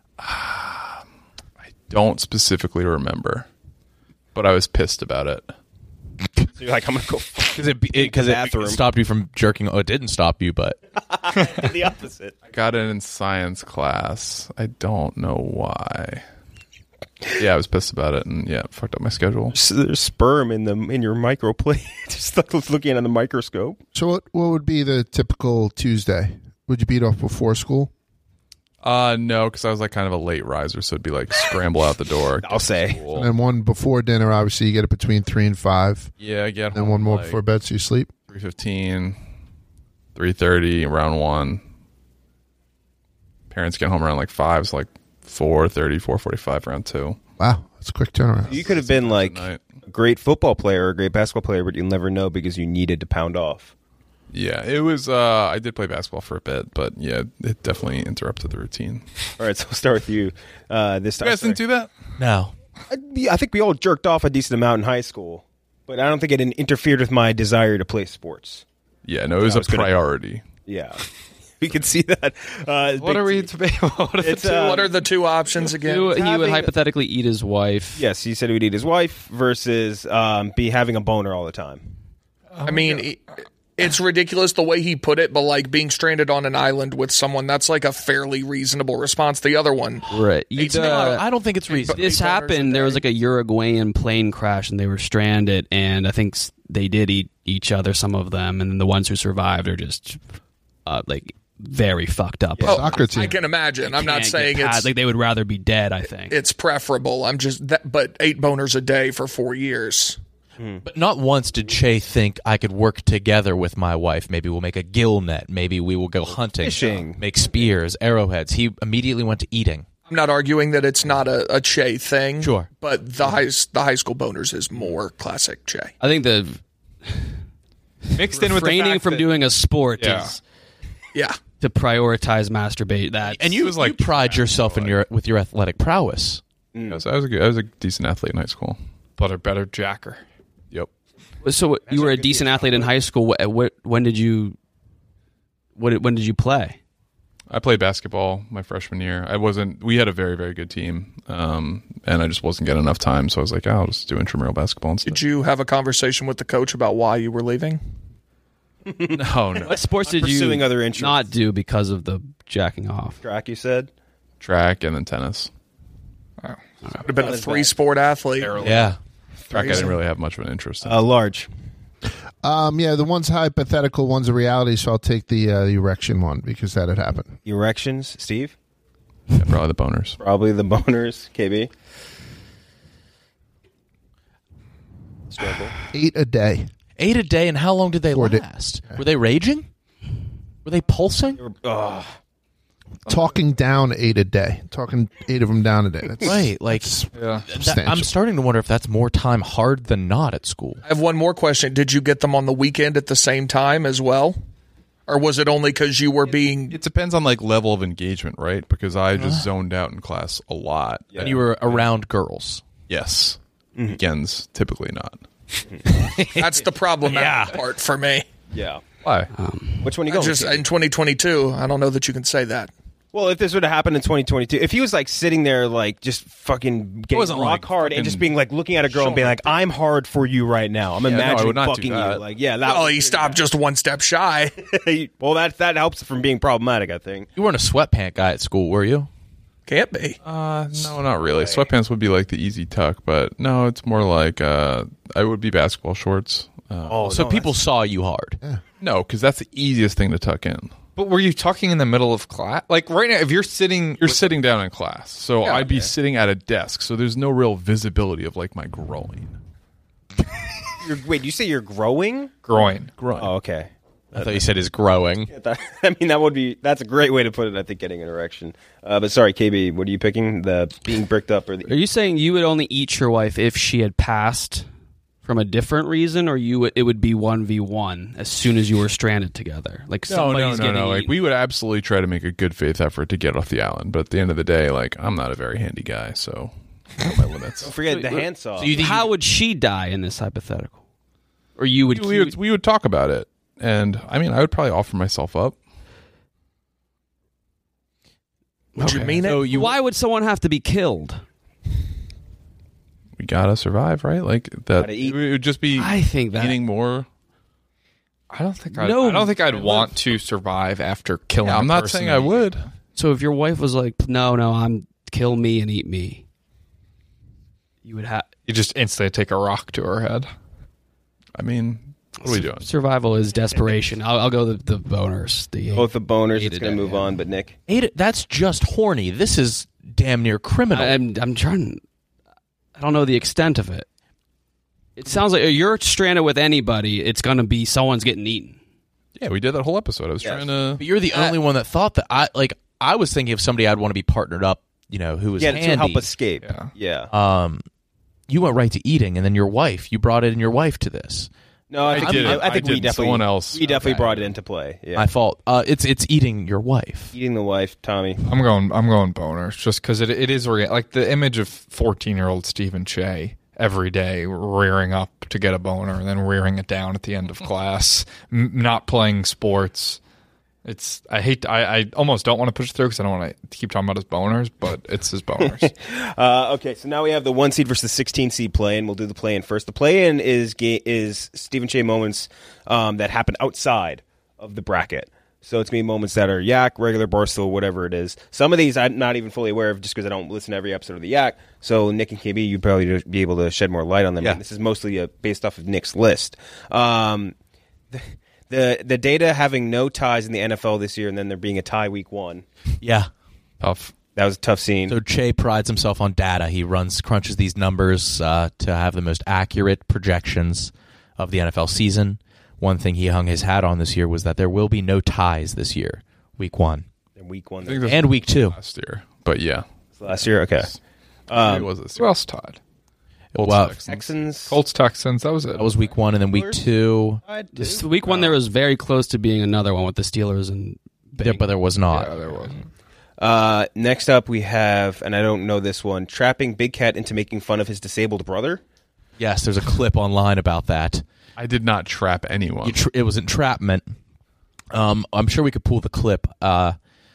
Don't specifically remember, but I was pissed about it. So you're like, I'm gonna go Because it, because it, bathroom. it stopped you from jerking. Oh, it didn't stop you, but the opposite. I got it in science class. I don't know why. Yeah, I was pissed about it, and yeah, it fucked up my schedule. So there's sperm in the in your microplate. Just like looking at the microscope. So what, what would be the typical Tuesday? Would you beat off before school? Uh, no, because I was like kind of a late riser, so it'd be like scramble out the door. I'll say. And then one before dinner, obviously you get it between three and five. Yeah, I get And then home one more like before bed, so you sleep. three fifteen, three thirty, around one. Parents get home around like five, so like four thirty, four forty-five, around two. Wow, that's a quick turnaround. You could have been like night. a great football player or a great basketball player, but you'll never know because you needed to pound off. Yeah, it was. Uh, I did play basketball for a bit, but yeah, it definitely interrupted the routine. All right, so we'll start with you uh, this You time. guys didn't do that? no. I, I think we all jerked off a decent amount in high school, but I don't think it interfered with my desire to play sports. Yeah, no, it was I a was gonna- priority. Yeah, we can see that. Uh, What big- are we to be? What are the It's, two? uh, What are the two options again? He would- he would having- hypothetically eat his wife. Yes, he said he would eat his wife versus um, be having a boner all the time. I mean, it, it's ridiculous the way he put it, but like being stranded on an island with someone, that's like a fairly reasonable response. The other one, Right. Eight The- boners. I don't think it's reasonable. this boners a happened. There was day. like a Uruguayan plane crash, and they were stranded. And I think s- they did eat each other, some of them, and then the ones who survived are just uh, like very fucked up. Yeah, soccer team. I can imagine. I'm not Can't saying get past- it's like they would rather be dead. I think. it's preferable. I'm just that, but eight boners a day for four years. But not once did Che think I could work together with my wife. Maybe we'll make a gill net. Maybe we will go hunting, Fishing. make spears, arrowheads. He immediately went to eating. I'm not arguing that it's not a, a Che thing. Sure. But the high the high school boners is more classic Che. I think the Mixed in with the refraining fact from that- doing a sport Yeah. is Yeah. to prioritize masturbate. That And you, was like- you pride yourself in your with your athletic prowess. I, was, I was a good, I was a decent athlete in high school. but a better jacker. Yep. So you were a decent athlete in high school. What, what when did you what when did you play? I played basketball my freshman year. I wasn't. We had a very, very good team, um, and I just wasn't getting enough time. So I was like, oh, I'll just do intramural basketball instead. Did you have a conversation with the coach about why you were leaving? No, no. What sports did you pursuing other interests. not do because of the jacking off? Track, you said? Track and then tennis. Would have been a three sport athlete. Yeah. Track, I didn't really have much of an interest in. Uh, large. Um, yeah, the one's hypothetical, one's a reality, so I'll take the, uh, the erection one because that had happened. Erections, Steve? Yeah, probably the boners. Probably the boners, K B. Struggle. Eight a day. Eight a day, and how long did they Four da- last? Were they raging? Were they pulsing? Ugh. Talking down eight a day. Talking eight of them down a day. That's Right, like Yeah. that- substantial. I'm starting to wonder if that's more time hard than not at school. I have one more question. Did you get them on the weekend at the same time as well? Or was it only because you were being... It depends on like level of engagement, right? Because I just zoned out in class a lot. And you were around girls. Yes. Weekends, typically not. That's the problematic yeah. part for me. Yeah. Why? Um, Which one you I going? Just in twenty twenty-two, I don't know that you can say that. Well, if this would have happened in twenty twenty-two, if he was like sitting there, like just fucking getting rock like hard and just being like looking at a girl and being like, "I'm hard for you right now. I'm Yeah, no, I imagining would not do fucking you." that. Like, yeah, that. Well, was he stopped just one step shy. well, that that helps from being problematic, I think. You weren't a sweatpant guy at school, were you? Can't be. Uh, no, not really. Sweatpants would be like the easy tuck, but no, it's more like uh, I would be basketball shorts. Uh, Oh, so no, people that's- saw you hard. No, because that's the easiest thing to tuck in. But were you talking in the middle of class? Like right now, if you're sitting, You're sitting down in class, so Yeah, I'd be okay. sitting at a desk, so there's no real visibility of like my groin. You're, wait, you say you're growing? groin. Groin. Oh, okay. I thought you said is growing. That- I mean, that would be that's a great way to put it. I think getting an erection. Uh, but sorry, K B, what are you picking? The being bricked up or Are the? you saying you would only eat your wife if she had passed from a different reason, or you would, it would be one v one as soon as you were stranded together? Like No, no, somebody's no, getting no. Like eaten. we would absolutely try to make a good faith effort to get off the island, but at the end of the day, like I'm not a very handy guy, so I know my limits. Don't forget the So- handsaw. So you think how would she die in this hypothetical? Or you would? we would we would talk about it, and I mean, I would probably offer myself up. Would you mean it? So you, why would someone have to be killed? We gotta survive, right? Like that. Gotta eat. It would just be. I think that eating more. I don't think I'd, No. I don't think I'd want to survive after killing. Yeah, I'm a not person saying and I would. So if your wife was like, "No, no, I'm kill me and eat me," you would have. You just instantly take a rock to her head. I mean, what are we doing? Survival is desperation. I'll, I'll go the, the boners. The Both the boners. Ate It's it going to up, move yeah. on, but Nick. Eight, that's just horny. This is damn near criminal. I, I'm I'm trying. I don't know the extent of it. It sounds like you're stranded with anybody. It's going to be someone's getting eaten. Yeah, we did that whole episode. I was trying to. But you're the only one that thought that. I like. I was thinking of somebody I'd want to be partnered up. You know, who was Yeah, handy. to help escape. Yeah. Yeah. Um, you went right to eating, and then your wife. You brought in your wife to this. No, I, I think, did I, it. I think I we didn't. definitely Someone else. we definitely Okay. brought it into play. Yeah. My fault. Uh, it's it's eating your wife. Eating the wife, Tommy. I'm going. I'm going boners just because it it is rea- like the image of fourteen year old Stephen Che every day rearing up to get a boner and then rearing it down at the end of class, m- not playing sports. It's I hate I, I almost don't want to push it through because I don't want to keep talking about his boners, but it's his boners. Uh, okay, so now we have the one seed versus the sixteen seed play, and we'll do the play in first. The play in is ga- is Stephen Che moments um, that happen outside of the bracket. So it's going to be moments that are Yak, regular, Barstool, whatever it is. Some of these I'm not even fully aware of just because I don't listen to every episode of the Yak. So Nick and K B, you'd probably be able to shed more light on them. Yeah. And this is mostly uh, based off of Nick's list. Um, the, the the data having no ties in the N F L this year, and then there being a tie week one. Yeah. Tough. That was a tough scene. So Che prides himself on data. He runs, crunches these numbers uh, to have the most accurate projections of the N F L season. One thing he hung his hat on this year was that there will be no ties this year, week one. And week one. I think this And was week two. last year, but yeah, Last year? Okay. Maybe it was this Who year. else tied? Colts, Well, Texans. Texans. Colts Texans. That was it. That was week one, and then week two, This week one, there was very close to being another one with the Steelers and. there, but there was not. Yeah, there wasn't. Uh, next up, we have, and I don't know this one, trapping Big Cat into making fun of his disabled brother. Yes, there's a clip online about that. I did not trap anyone. You tr- it was entrapment. Um, I'm sure we could pull the clip uh,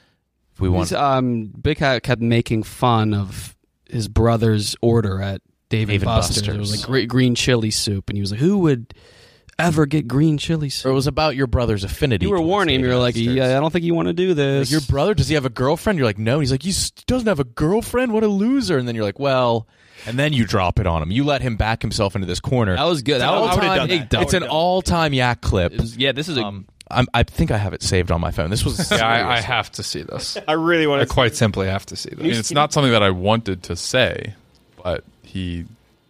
if we want. He's, um, Big Cat kept making fun of his brother's order at Dave, Dave and and Buster's. Buster's. It was like gre- green chili soup, and he was like, "Who would ever get green chili Or it soup?" was about your brother's affinity. You were towards warning him. Dave You were like, Buster's. "Yeah, I don't think you want to do this." Like, your brother, does he have a girlfriend? You're like, no. He's like, he s- doesn't have a girlfriend? What a loser. And then you're like, well, and then you drop it on him. You let him back himself into this corner. That was good. It's That an was- I would've all-time- done that. It's an all-time Yak clip. It was- yeah, this is a. Um, I'm, I think I have it saved on my phone. This was Yeah, I, I serious. have to see this. I really want I to. quite simply have to see I mean, this. it's not something that I wanted to say, but he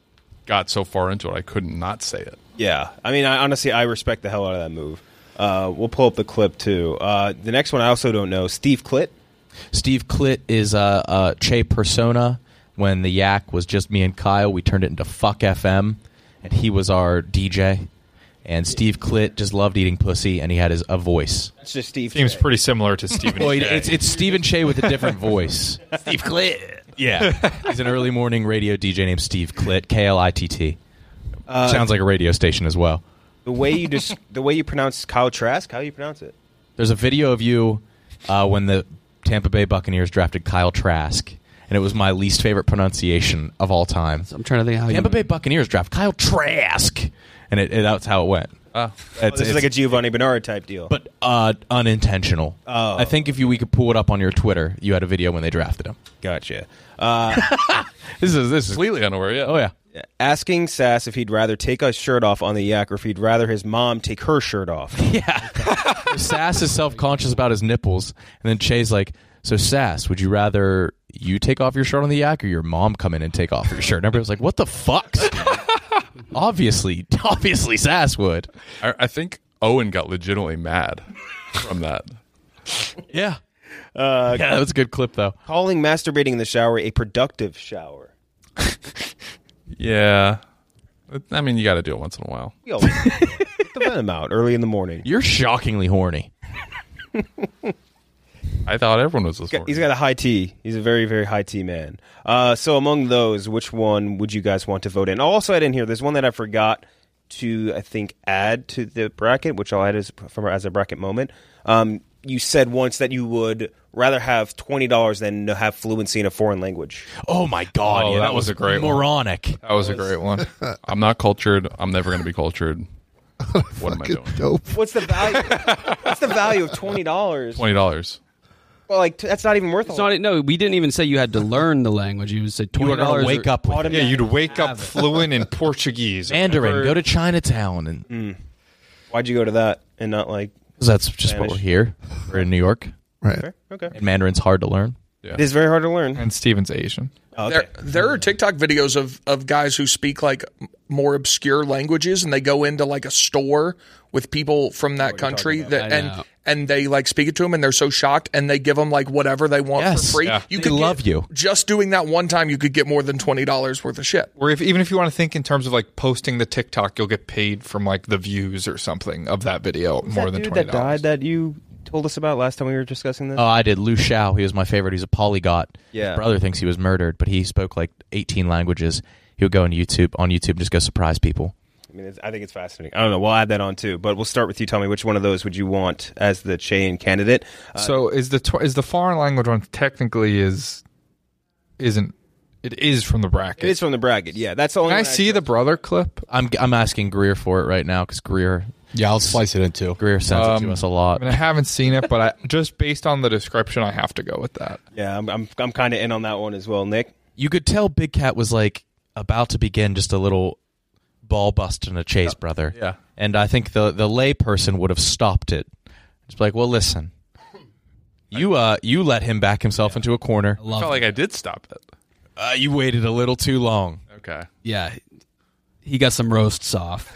got so far into it, I couldn't not say it. Yeah, I mean, I, honestly, I respect the hell out of that move. Uh, we'll pull up the clip too. Uh, the next one I also don't know. Steve Klitt. Steve Klitt is a, a Che persona. When the Yak was just me and Kyle, we turned it into Fuck F M, and he was our D J. And Steve Klitt just loved eating pussy, and he had his a voice. It's just Steve. Seems pretty similar to Stephen. Well, Che. it's it's Stephen Che with a different voice. Steve Klitt. Yeah, he's an early morning radio D J named Steve Klitt, K L I T T. Uh, Sounds like a radio station as well. The way you just the way you pronounce Kyle Trask, how do you pronounce it? There's a video of you uh, when the Tampa Bay Buccaneers drafted Kyle Trask, and it was my least favorite pronunciation of all time. So I'm trying to think how Tampa you... Bay Buccaneers draft Kyle Trask, and it, it, that's how it went. Oh. Oh, this is like a Giovanni Bernard type deal. But uh, unintentional. Oh. I think if you we could pull it up on your Twitter, you had a video when they drafted him. Gotcha. Uh, this is this is completely unaware. Yeah. Oh yeah. Asking Sass if he'd rather take a shirt off on the yak or if he'd rather his mom take her shirt off. Yeah. Sass is self-conscious about his nipples, and then Che's like, so Sass, would you rather you take off your shirt on the yak or your mom come in and take off your shirt? And everybody was like, what the fuck? obviously, obviously Sass would. I, I think Owen got legitimately mad from that. Yeah. Uh, yeah, that was a good clip, though. Calling masturbating in the shower a productive shower. Yeah. I mean, you got to do it once in a while. Yo, get the venom out early in the morning. You're shockingly horny. I thought everyone was this He's got, he's got a high T. He's a very, very high T man. Uh, so among those, which one would you guys want to vote in? Also, I didn't hear. There's one that I forgot to, I think, add to the bracket, which I'll add as, from, as a bracket moment. Um, you said once that you would rather have twenty dollars than have fluency in a foreign language. Oh, my God. Oh, yeah, that, that was, was a great moronic. one. That was a great one. I'm not cultured. I'm never going to be cultured. What am I doing? Dope. What's the value? What's the value of twenty dollars? twenty dollars. Well, like t- that's not even worth. It's not, no, we didn't even say you had to learn the language. You said twenty dollars. wake up with Yeah, you'd wake up fluent in Portuguese. or Mandarin. whatever. Go to Chinatown. and Mm. Why'd you go to that and not like? Because that's just Spanish? what we're here. We're in New York. Right. Okay. okay. And Mandarin's hard to learn. Yeah. It is very hard to learn. And Steven's Asian. Oh, okay. There, there are TikTok videos of, of guys who speak like m- more obscure languages, and they go into like a store with people from that country that I and know. and they like speak it to them, and they're so shocked, and they give them like whatever they want Yes. for free. Yeah. You They could love get, you. just doing that one time. You could get more than twenty dollars worth of shit. Or if even if you want to think in terms of like posting the TikTok, you'll get paid from like the views or something of that video Who's more that than dude twenty that dollars. died that you told us about last time we were discussing this? Oh, I did. Lu Shao. He was my favorite. He's a polyglot. Yeah. His brother thinks he was murdered, but he spoke like eighteen languages. He would go on YouTube, on YouTube, and just go surprise people. I mean, it's, I think it's fascinating. I don't know. We'll add that on too, but we'll start with you. Tell me which one of those would you want as the Chain candidate? Uh, So is the tw- is the foreign language one technically is isn't it is from the bracket? it is from the bracket. Yeah, that's the only. Can I one see the brother clip? I'm I'm asking Greer for it right now because Greer Yeah, I'll slice it in two. Greer sends it Um, to us a I lot. mean, I haven't seen it, but I, just based on the description, I have to go with that. Yeah, I'm I'm, I'm kind of in on that one as well, Nick. You could tell Big Cat was like about to begin just a little ball busting a Chase brother. Yeah. And I think the the lay person would have stopped it. It's like, well, listen, you uh you let him back himself into a corner. I felt like I did stop it. Uh, you waited a little too long. Okay. Yeah, he got some roasts off.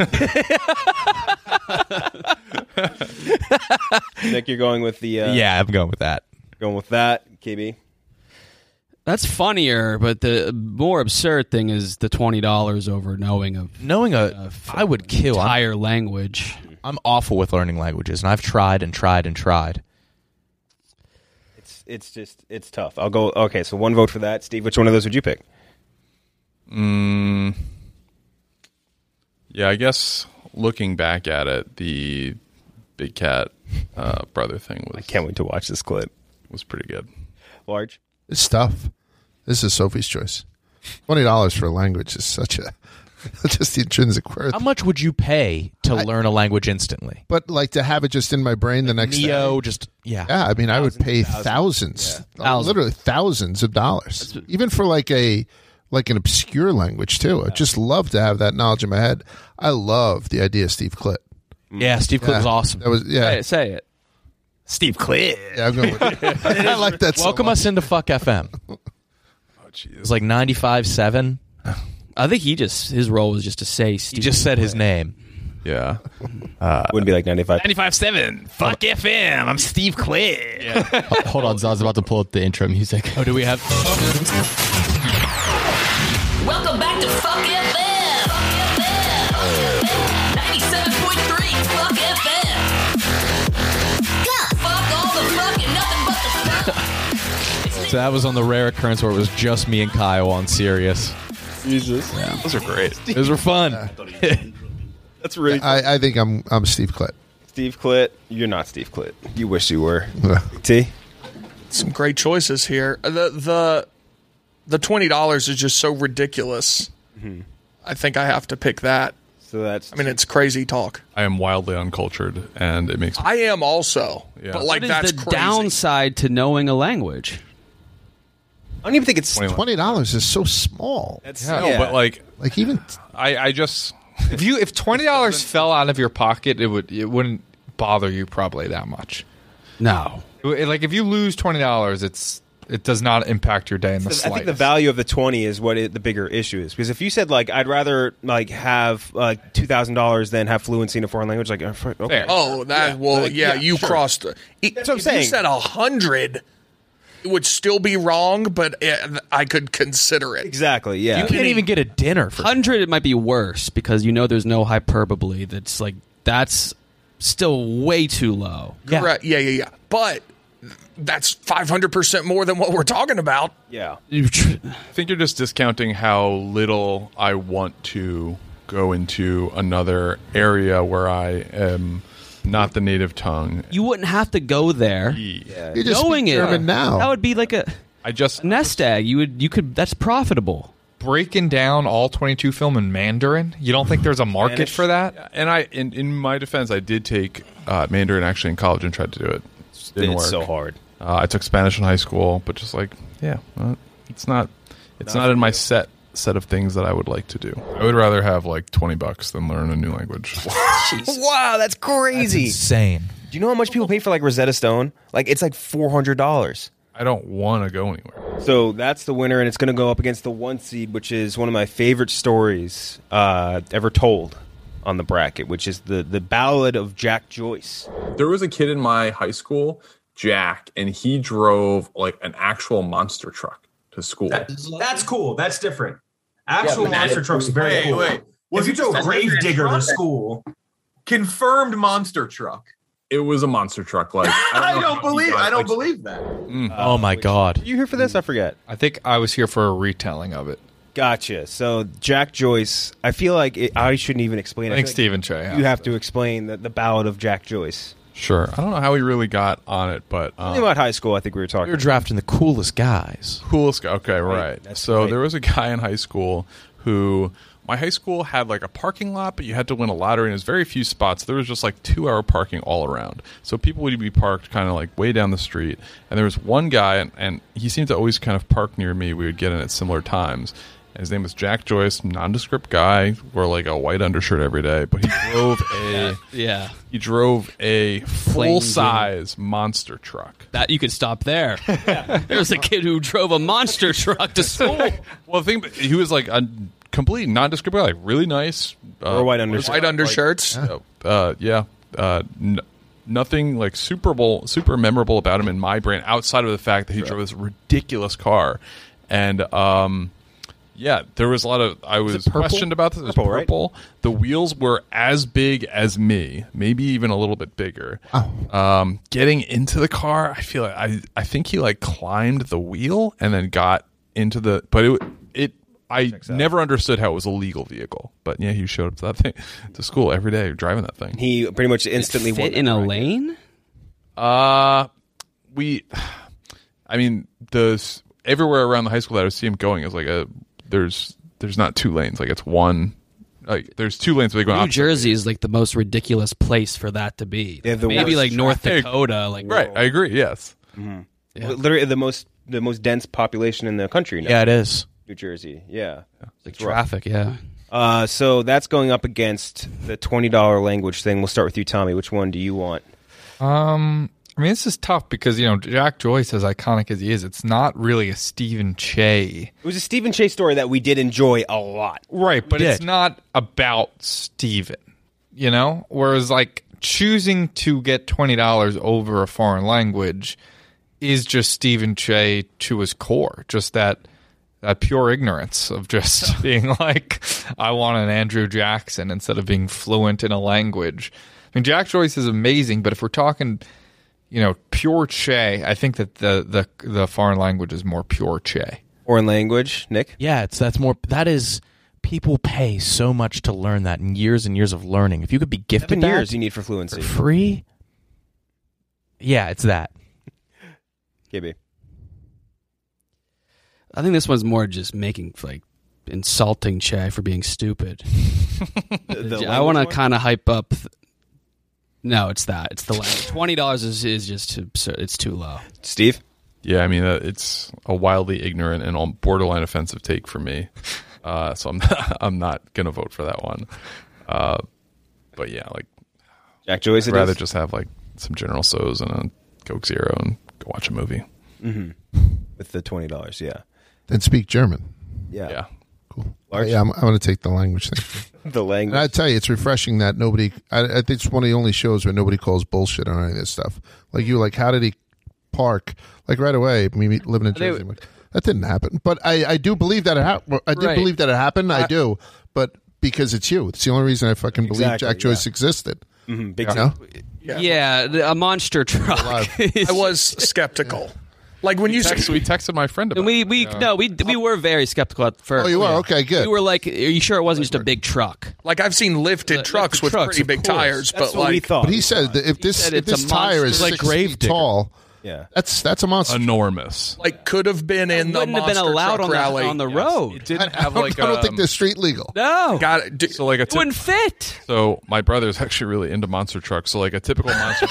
Nick, you're going with the. Uh, Yeah, I'm going with that. Going with that, K B. That's funnier, but the more absurd thing is the twenty dollars over knowing of Knowing a, I would kill. I'm, entire language. I'm awful with learning languages, and I've tried and tried and tried. It's it's just it's tough. I'll go. Okay, so one vote for that. Steve, which one of those would you pick? Mm, yeah, I guess looking back at it, the Big Cat uh, brother thing was. I can't wait to watch this clip. Was pretty good. Large. It's tough. This is Sophie's choice. Twenty dollars for a language is such a just the intrinsic worth. How much would you pay to I- learn a language instantly? But like to have it just in my brain the next Neo, day. just yeah. Yeah, I mean, I would Thousands, pay thousands. thousands, Yeah. uh, literally thousands of dollars, even for like a like an obscure language too. I'd just love to have that knowledge in my head. I love the idea of Steve Klitt. Yeah, Steve Klitt Yeah, was awesome. That was yeah. Say it. Say it. Steve Klitt. Yeah, I'm going with it. I like that. so Welcome much. us into Fuck F M. Oh, jeez. It was like ninety-five seven. I think he just his role was just to say He Steve. just said his name. Yeah. Wouldn't be like ninety-five. ninety-five seven. Fuck F M. I'm Steve Klitt. Hold on, Zaz about to pull up the intro music. Oh, do we have? Welcome back to Fuck F M. Fuck F M. ninety-seven point three Fuck F M. Fuck all the fucking nothing but the fuck. So that was on the rare occurrence where it was just me and Kyle on Sirius. Jesus. Yeah. Those are great. Those were fun. That's really. I, I think I'm I'm Steve Klitt. Steve Klitt. You're not Steve Klitt. You wish you were. T. Some great choices here. The the the twenty dollars is just so ridiculous. Mm-hmm. I think I have to pick that. So that's. I mean, it's crazy talk. I am wildly uncultured, and it makes me. I am also, Yeah. but like What is that's the crazy. downside to knowing a language? I don't even think it's twenty dollars is so small. That's No, yeah. but like, Like even I, I just. If you if twenty dollars fell out of your pocket, it would it wouldn't bother you probably that much. No. It- like if you lose twenty dollars, it's it does not impact your day in the I slightest. think the value of the twenty is what it, the bigger issue is. Because if you said like I'd rather like have like two thousand dollars than have fluency in a foreign language, like uh, f- okay, Oh, that well, Like, yeah, yeah, you sure. crossed. That's what I'm if saying. You said a hundred, it would still be wrong, but it, I could consider it. exactly, yeah. You can't even get a dinner for Hundred, it might be worse because you know there's no hyperbole. That's like that's still way too low. Correct. Yeah, yeah, yeah. But that's five hundred percent more than what we're talking about. yeah. I think you're just discounting how little I want to go into another area where I am not the native tongue. You wouldn't have to go there. Yeah. you just Knowing speak it, German now. that would be like a I just nest egg. You would you could that's profitable. breaking down all twenty-two film in Mandarin. You don't think there's a market Spanish? for that? and I in, in my defense, I did take uh, Mandarin actually in college and tried to do it. It didn't It's work. so hard. Uh, I took Spanish in high school, but just like yeah, uh, it's not it's not, in my set set of things that I would like to do. I would rather have like twenty bucks than learn a new language. Wow, that's crazy. insane. Do you know how much people pay for like Rosetta Stone? Like it's like four hundred dollars. I don't want to go anywhere. So that's the winner, and it's going to go up against the one seed, which is one of my favorite stories uh, ever told on the bracket, which is the the Ballad of Jack Joyce. There was a kid in my high school, Jack, and he drove like an actual monster truck to school. That's cool. That's different. Actual but that- monster trucks are very wait, cool. wait. Well, If if you you drove just- Grave Digger to truck- school, Confirmed monster truck. It was a monster truck. Like I I don't, know don't how he believe- got, I don't like, believe that. oh my god. You here for this? I forget. I think I was here for a retelling of it. Gotcha. So Jack Joyce, I feel like it, I shouldn't even explain. I it. think feel Stephen Che like has you have to explain the, the Ballad of Jack Joyce. Sure. I don't know how he really got on it, but um, Something about high school, I think we were talking. We were drafting the coolest guys. coolest guy. Okay, right. that's so right. there was a guy in high school who my high school had like a parking lot, but you had to win a lottery, and there's very few spots. There was just like two hour parking all around. So people would be parked kind of like way down the street. And there was one guy, and, and he seemed to always kind of park near me. We would get in at similar times. And his name was Jack Joyce, nondescript guy, wore like a white undershirt every day, but he drove a Yeah. he drove a Plain full size monster truck. That you could stop there. There was a kid who drove a monster truck to school. Well, the thing, he was like a complete nondescript guy, like really nice. Uh, Or white undershirt. White undershirts. Like, uh, yeah. Uh, n- nothing like super bowl, super memorable about him in my brain, outside of the fact that he drove this ridiculous car, and um, yeah, there was a lot of I was purple? questioned about this. It was Purple, right? purple. The wheels were as big as me, maybe even a little bit bigger. Um, getting into the car, I feel like I I think he like climbed the wheel and then got into the, but it it. I never understood how it was a legal vehicle, but yeah, he showed up to that thing to school every day driving that thing. He pretty much instantly Fit won in that a bracket. lane? Uh we, I mean, the everywhere around the high school that I would see him going is like a there's there's not two lanes, like it's one. Like there's two lanes. But they go New opposite. Jersey is like the most ridiculous place for that to be. They have the Maybe worst like North traffic. Dakota. Like Right, I agree. Yes. Yeah. Literally the most the most dense population in the country now. Yeah, it is. New Jersey. Yeah. like It's rough. traffic. Yeah. Uh, so that's going up against the twenty dollar language thing. We'll start with you, Tommy. Which one do you want? Um, I mean, this is tough because, you know, Jack Joyce, as iconic as he is, it's not really a Stephen Che. It was a Stephen Che story that we did enjoy a lot. Right, but We it's did. not about Stephen, you know? Whereas, like, choosing to get twenty dollars over a foreign language is just Stephen Che to his core. Just that that pure ignorance of just being like, I want an Andrew Jackson instead of being fluent in a language. I mean, Jack Joyce is amazing, but if we're talking, you know, pure Che, I think that the the, the foreign language is more pure Che. Foreign language, Nick? Yeah, it's that's more. That is, people pay so much to learn that in years and years of learning. If you could be gifted Seven that years you need for fluency. for free, yeah, it's that. K B. I think this one's more just making like insulting Che for being stupid. The- the I want to language one? kind of hype up. Th- no, it's that. It's the language. Twenty dollars is is just too, so it's too low. Steve? Yeah, I mean, uh, it's a wildly ignorant and on borderline offensive take for me. Uh, so I'm not, I'm not going to vote for that one. Uh, but yeah, like Jack Joyce, I'd it rather is? just have like some General So's and a Coke Zero and go watch a movie. Mm-hmm. With the twenty dollars, yeah. Then speak German. Yeah. Yeah. Cool. Large? Yeah, I'm, I'm going to take the language thing. The language. And I tell you, it's refreshing that nobody. I, I think it's one of the only shows where nobody calls bullshit on any of this stuff. Like you, like how did he park? Like right away, me me living in They- Jersey, I'm like, that didn't happen. But I, I do believe that it happened. I do Right. believe that it happened. I, I- do, but because it's you, it's the only reason I fucking believe Exactly, Jack Joyce yeah. existed. Mm-hmm. Big You time. know? Yeah, the- a monster truck. I was skeptical. Like when you Text, said, we texted my friend about And we it. we Yeah. no we we were very skeptical at first. Oh, you were? Okay, good. We were like, are you sure it wasn't just a big truck? like I've seen lifted Uh, trucks lifted with trucks, pretty of big course. tires, That's but what we like thought. But he said that if this said if it's this a tire is monster. Like six Gravedigger. feet tall, Yeah. that's that's a monster. Enormous. like could have been in the Wouldn't have been monster allowed truck on the, rally. on the Yes. road. It didn't I, have don't, like I don't um, think they're street legal. No, Got it. D- so like a it tip- wouldn't fit. So my brother's actually really into monster trucks. So like a typical monster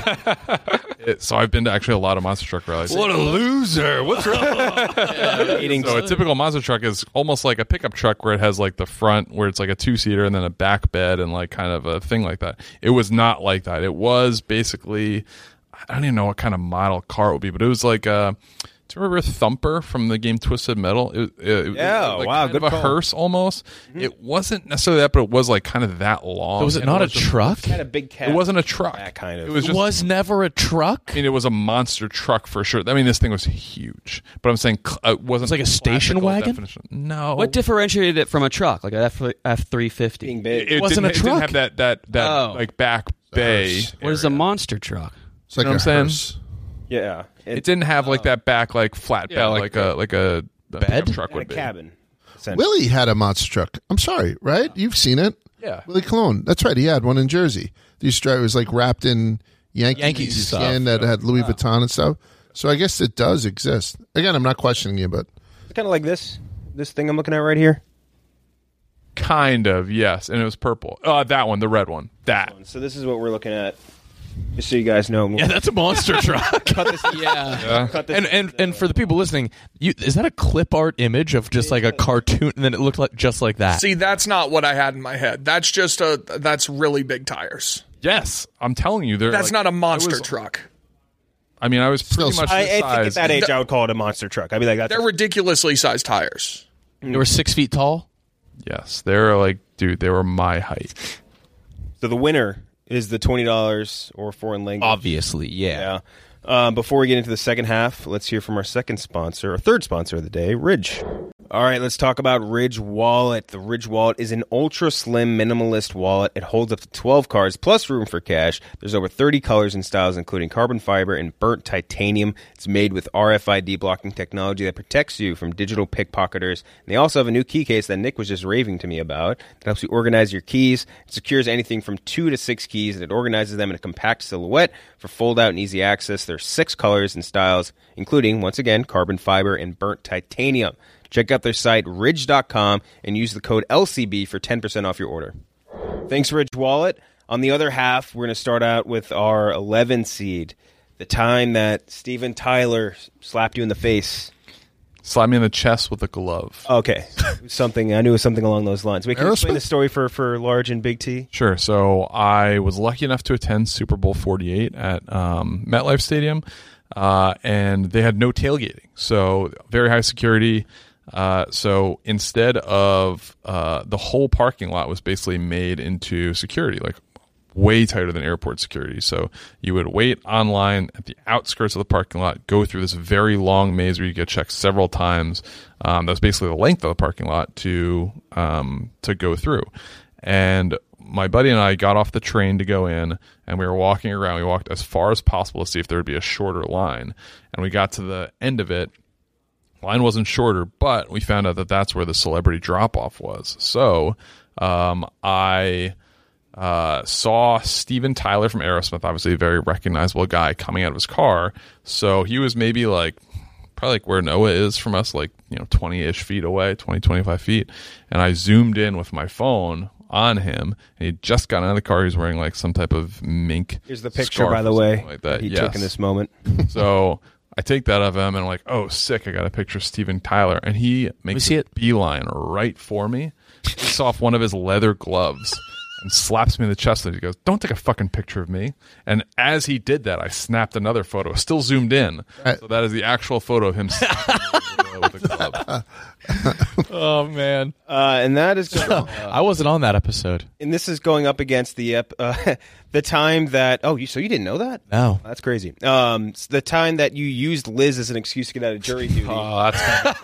truck. It, so I've been to actually a lot of monster truck rallies. What a loser! What's wrong? Eating So a typical monster truck is almost like a pickup truck where it has like the front where it's like a two seater and then a back bed and like kind of a thing like that. It was not like that. It was basically, I don't even know what kind of model car it would be, but it was like a, do you remember Thumper from the game Twisted Metal? It, it, it Yeah, was like wow, kind good of a call. hearse almost. It wasn't necessarily that, but it was like kind of that long. So was it And not a was just- truck? It had a big cat. It wasn't a truck. That kind of. It was It just was never a truck. I mean, it was a monster truck for sure. I mean, this thing was huge, but I'm saying cl- it wasn't It's like a station classical wagon? definition. No, What differentiated it from a truck, like an F three fifty? Being big. it wasn't didn't, a It didn't truck. have that that that Oh. like back bay. What is a monster truck? It's like You know a what I'm saying? hearse. Yeah. It didn't have like that back like flat Yeah, bed like like, a like a, a bed? pickup truck Had a would be. cabin. essentially. Willie had a monster truck. I'm sorry, right? You've seen it. Yeah. Willie Cologne. That's right. He had one in Jersey. These drive was like wrapped in Yankee Yankees stuff. skin that had Louis Vuitton and stuff. So I guess it does exist. Again, I'm not questioning you, but It's kind of like this. This thing I'm looking at right here. Kind of, yes, and it was purple. Uh, that one, the red one. That. So this is what we're looking at. Just so you guys know. Yeah, that's a monster truck. Cut this. Yeah. Yeah. Cut this. And and and for the people listening, you, is that a clip art image of just like a cartoon, and then it looked like just like that? See, that's not what I had in my head. That's just a that's really big tires. Yes, I'm telling you, they're That's like- not a monster it was- truck. I mean, I was pretty Still- much. I, this I think at size. that age, I would call it a monster truck. I'd be like, that's They're ridiculously sized tires. They were six feet tall. Yes, they're like, dude, they were my height. So the winner is the twenty dollars or foreign language. Obviously, yeah. Yeah. Um, before we get into the second half, let's hear from our second sponsor, or third sponsor of the day, Ridge. All right, let's talk about Ridge Wallet. The Ridge Wallet is an ultra slim minimalist wallet. It holds up to twelve cards plus room for cash. There's over thirty colors and styles, including carbon fiber and burnt titanium. It's made with R F I D blocking technology that protects you from digital pickpocketers. And they also have a new key case that Nick was just raving to me about that helps you organize your keys. It secures anything from two to six keys, and it organizes them in a compact silhouette for fold-out and easy access. There's six colors and styles, including, once again, carbon fiber and burnt titanium. Check out their site, ridge dot com, and use the code L C B for ten percent off your order. Thanks, Ridge Wallet. On the other half, we're going to start out with our eleven seed, the time that Steven Tyler slapped you in the face. Slap me in the chest with a glove. Okay. something I knew it was something along those lines. Wait, can you explain Aerosmith? the story for, for Large and Big T? Sure. So I was lucky enough to attend Super Bowl forty-eight at um, MetLife Stadium, uh, and they had no tailgating, so very high security. Uh, so instead of uh, the whole parking lot was basically made into security, like way tighter than airport security. So you would wait online at the outskirts of the parking lot, go through this very long maze where you get checked several times. Um, that was basically the length of the parking lot to um, to go through. And my buddy and I got off the train to go in, and we were walking around. We walked as far as possible to see if there would be a shorter line. And we got to the end of it, line wasn't shorter, but we found out that that's where the celebrity drop off was. So um, I uh, saw Steven Tyler from Aerosmith, obviously a very recognizable guy, coming out of his car. So he was maybe like probably like where Noah is from us, like, you know, twenty-ish feet away, twenty, twenty-five feet. And I zoomed in with my phone on him, and he'd just gotten out of the car. He was wearing like some type of mink. Here's the picture, scarf by the or way, something like that. he Yes. took in this moment. So I take that of him, and I'm like, oh, sick, I got a picture of Steven Tyler. And he makes a beeline right for me, takes off one of his leather gloves, and slaps me in the chest. And he goes, don't take a fucking picture of me. And as he did that, I snapped another photo, still zoomed in. So that is the actual photo of him slapping me with a glove. Oh man, uh, and that is uh, I wasn't on that episode. And this is going up against the ep- uh, the time that oh you so you didn't know that? No, that's crazy. Um, it's the time that you used Liz as an excuse to get out of jury duty. Oh, that's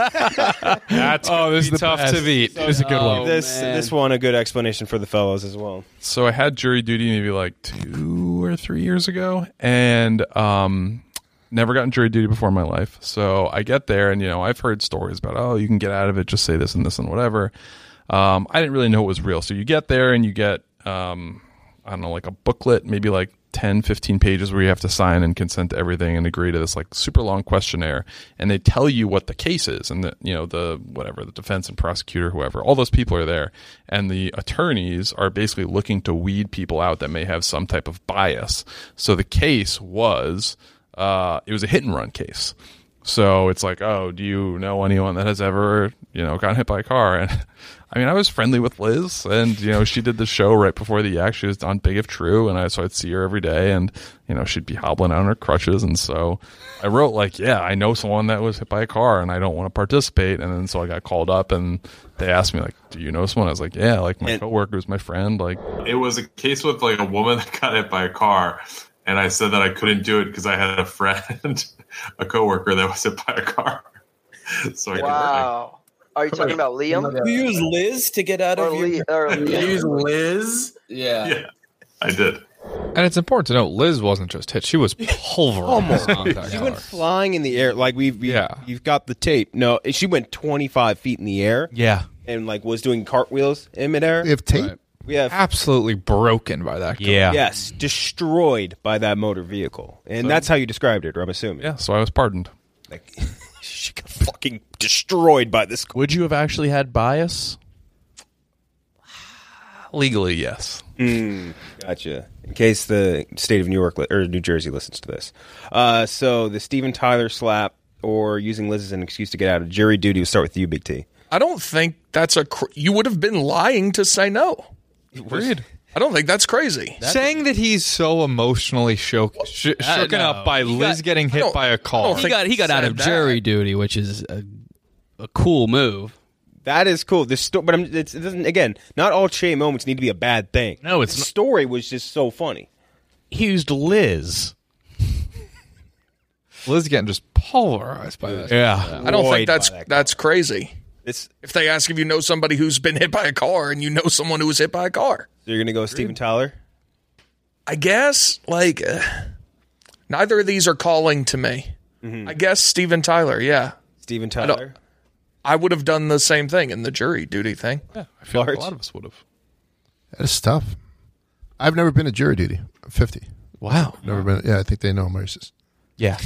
that's oh, this is the tough best. to beat. This is a good one. This this one a good explanation for the fellows as well. So I had jury duty maybe like two or three years ago, and um, never gotten jury duty before in my life. So I get there, and you know, I've heard stories about, oh, you can get out of it, just say this and this and whatever. Um, I didn't really know it was real. So you get there, and you get um, I don't know, like a booklet, maybe like ten, fifteen pages where you have to sign and consent to everything and agree to this like super long questionnaire, and they tell you what the case is, and the, you know, the whatever, the defense and prosecutor, whoever, all those people are there, and the attorneys are basically looking to weed people out that may have some type of bias. So the case was uh, it was a hit and run case. So it's like, oh, do you know anyone that has ever, you know, gotten hit by a car? And I mean, I was friendly with Liz, and, you know, she did the show right before the Yak. She was on Big If True, and I, so I'd see her every day, and, you know, she'd be hobbling out on her crutches. And so I wrote, like, yeah, I know someone that was hit by a car, and I don't want to participate. And then so I got called up, and they asked me, like, do you know someone? I was like, yeah, like, my coworker was my friend. Like, It was a case with like a woman that got hit by a car, and I said that I couldn't do it because I had a friend, a coworker that was hit by a car. So I Wow. Are you talking about Liam? You use Liz to get out Or of your... Lee- or You Liam. use Liz? Yeah. yeah, I did. And it's important to note, Liz wasn't just hit; she was pulverized. on that She car. went flying in the air. Like we've, we, yeah. You've got the tape. No, she went twenty-five feet in the air. Yeah, and like was doing cartwheels in midair. We have tape. Right. We have absolutely broken by that car. Yeah. Yes, destroyed by that motor vehicle, and So- that's how you described it. I'm assuming. yeah, so I was pardoned. Like, she got fucking destroyed by this. Would you have actually had bias? Legally, yes. Mm, gotcha. In case the state of New York li- or New Jersey listens to this, uh, so the Steven Tyler slap or using Liz as an excuse to get out of jury duty. We'll start with you, Big T. I don't think that's a. Cr- you would have been lying to say no. Agreed. I don't think that's crazy. Saying that he's so emotionally shook, sh- Uh, shooken no. up by He Liz got- getting I hit don't- by a car. He got he got out of said jury that. duty, which is a, a cool move. That is cool. The sto- but I'm, it's, it doesn't. Again, not all Che moments need to be a bad thing. No, it's the not- story was just so funny. He used Liz. Liz getting just pulverized by that. Yeah. I don't Destroyed think that's by that that's crazy. It's, If they ask if you know somebody who's been hit by a car and you know someone who was hit by a car, so you're gonna go Steven Tyler. I guess like uh, neither of these are calling to me. Mm-hmm. I guess Steven Tyler. Yeah, Steven I, don't- Tyler. I would have done the same thing in the jury duty thing. Yeah, I feel like Large. a lot of us would have. That's tough. I've never been to jury duty. I'm fifty. Wow. Never been. Yeah, I think they know I'm racist. Yeah.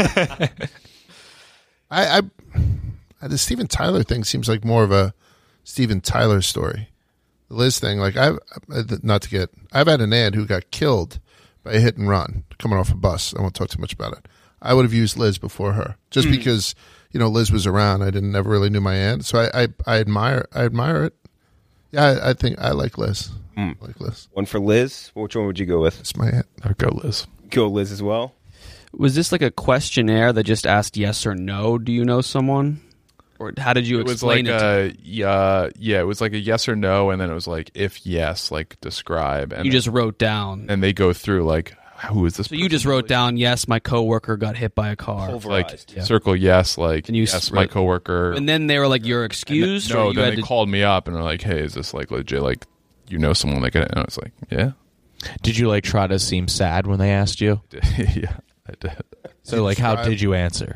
I, I, I the Steven Tyler thing seems like more of a Steven Tyler story. The Liz thing, like I've not to get, I've had an aunt who got killed by a hit and run coming off a bus. I won't talk too much about it. I would have used Liz before her, just Mm. because you know Liz was around. I didn't never really knew my aunt, so I I, I admire I admire it. Yeah, I, I think I like Liz. Mm. I like Liz. One for Liz. Which one would you go with? It's my aunt. I would go Liz. Go Liz as well. Was this like a questionnaire that just asked yes or no? Do you know someone? Or how did you It was explain like it? to a yeah, yeah. It was like a yes or no, and then it was like if yes, like describe. And You then- just wrote down. and they go through like who is this? So you just wrote down, yes, my coworker got hit by a car. like circle yes, like And you yes, my wrote- coworker. And then they were like, you're excused? no, or you then had they to- called me up and they're like, hey, is this like legit? Like you know someone that got it? And I was like, yeah, Did you like try to seem sad when they asked you? yeah, I did. So like, how Describe- did you answer?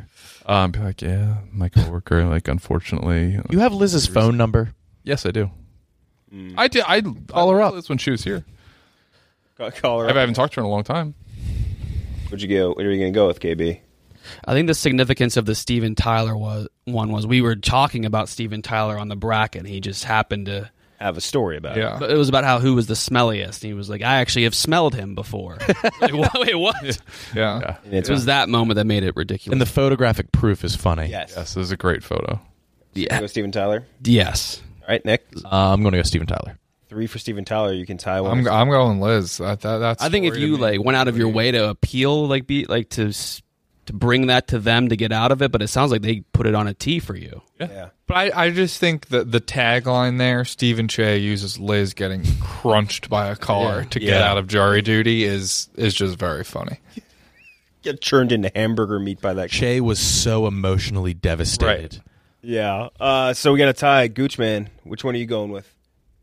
Um, be like, yeah, my coworker. Like, unfortunately, You have Liz's phone number? Yes, I do. I did. I call her up. Liz when she was here. Call her I up. haven't talked to her in a long time. Where'd you go? Where are you going to go with, K B? I think the significance of the Steven Tyler was one was we were talking about Steven Tyler on the bracket. And he just happened to have a story about Yeah. it. But it was about how who was the smelliest. And he was like, I actually have smelled him before. Like, what? Wait, what? Yeah. It was that moment that made it ridiculous. And the photographic proof is funny. Yes. Yes, this is a great photo. Yeah. Go Steven Tyler? Yes. All right, Nick. Uh, I'm going to go Steven Tyler. Three for Steven Tyler. You can tie one. I'm I'm going Liz. That, that, that's I think if story to you me. like went out of your way to appeal, like be like to s- to bring that to them to get out of it, but it sounds like they put it on a tee for you. Yeah. But I, I just think that the tagline there, Stephen Che uses Liz getting crunched by a car Yeah. to get Yeah. out of jury duty is is just very funny. Get churned into hamburger meat by that. Che was so emotionally devastated. Right. Yeah. Uh, so we got a tie. Goochman, which one are you going with?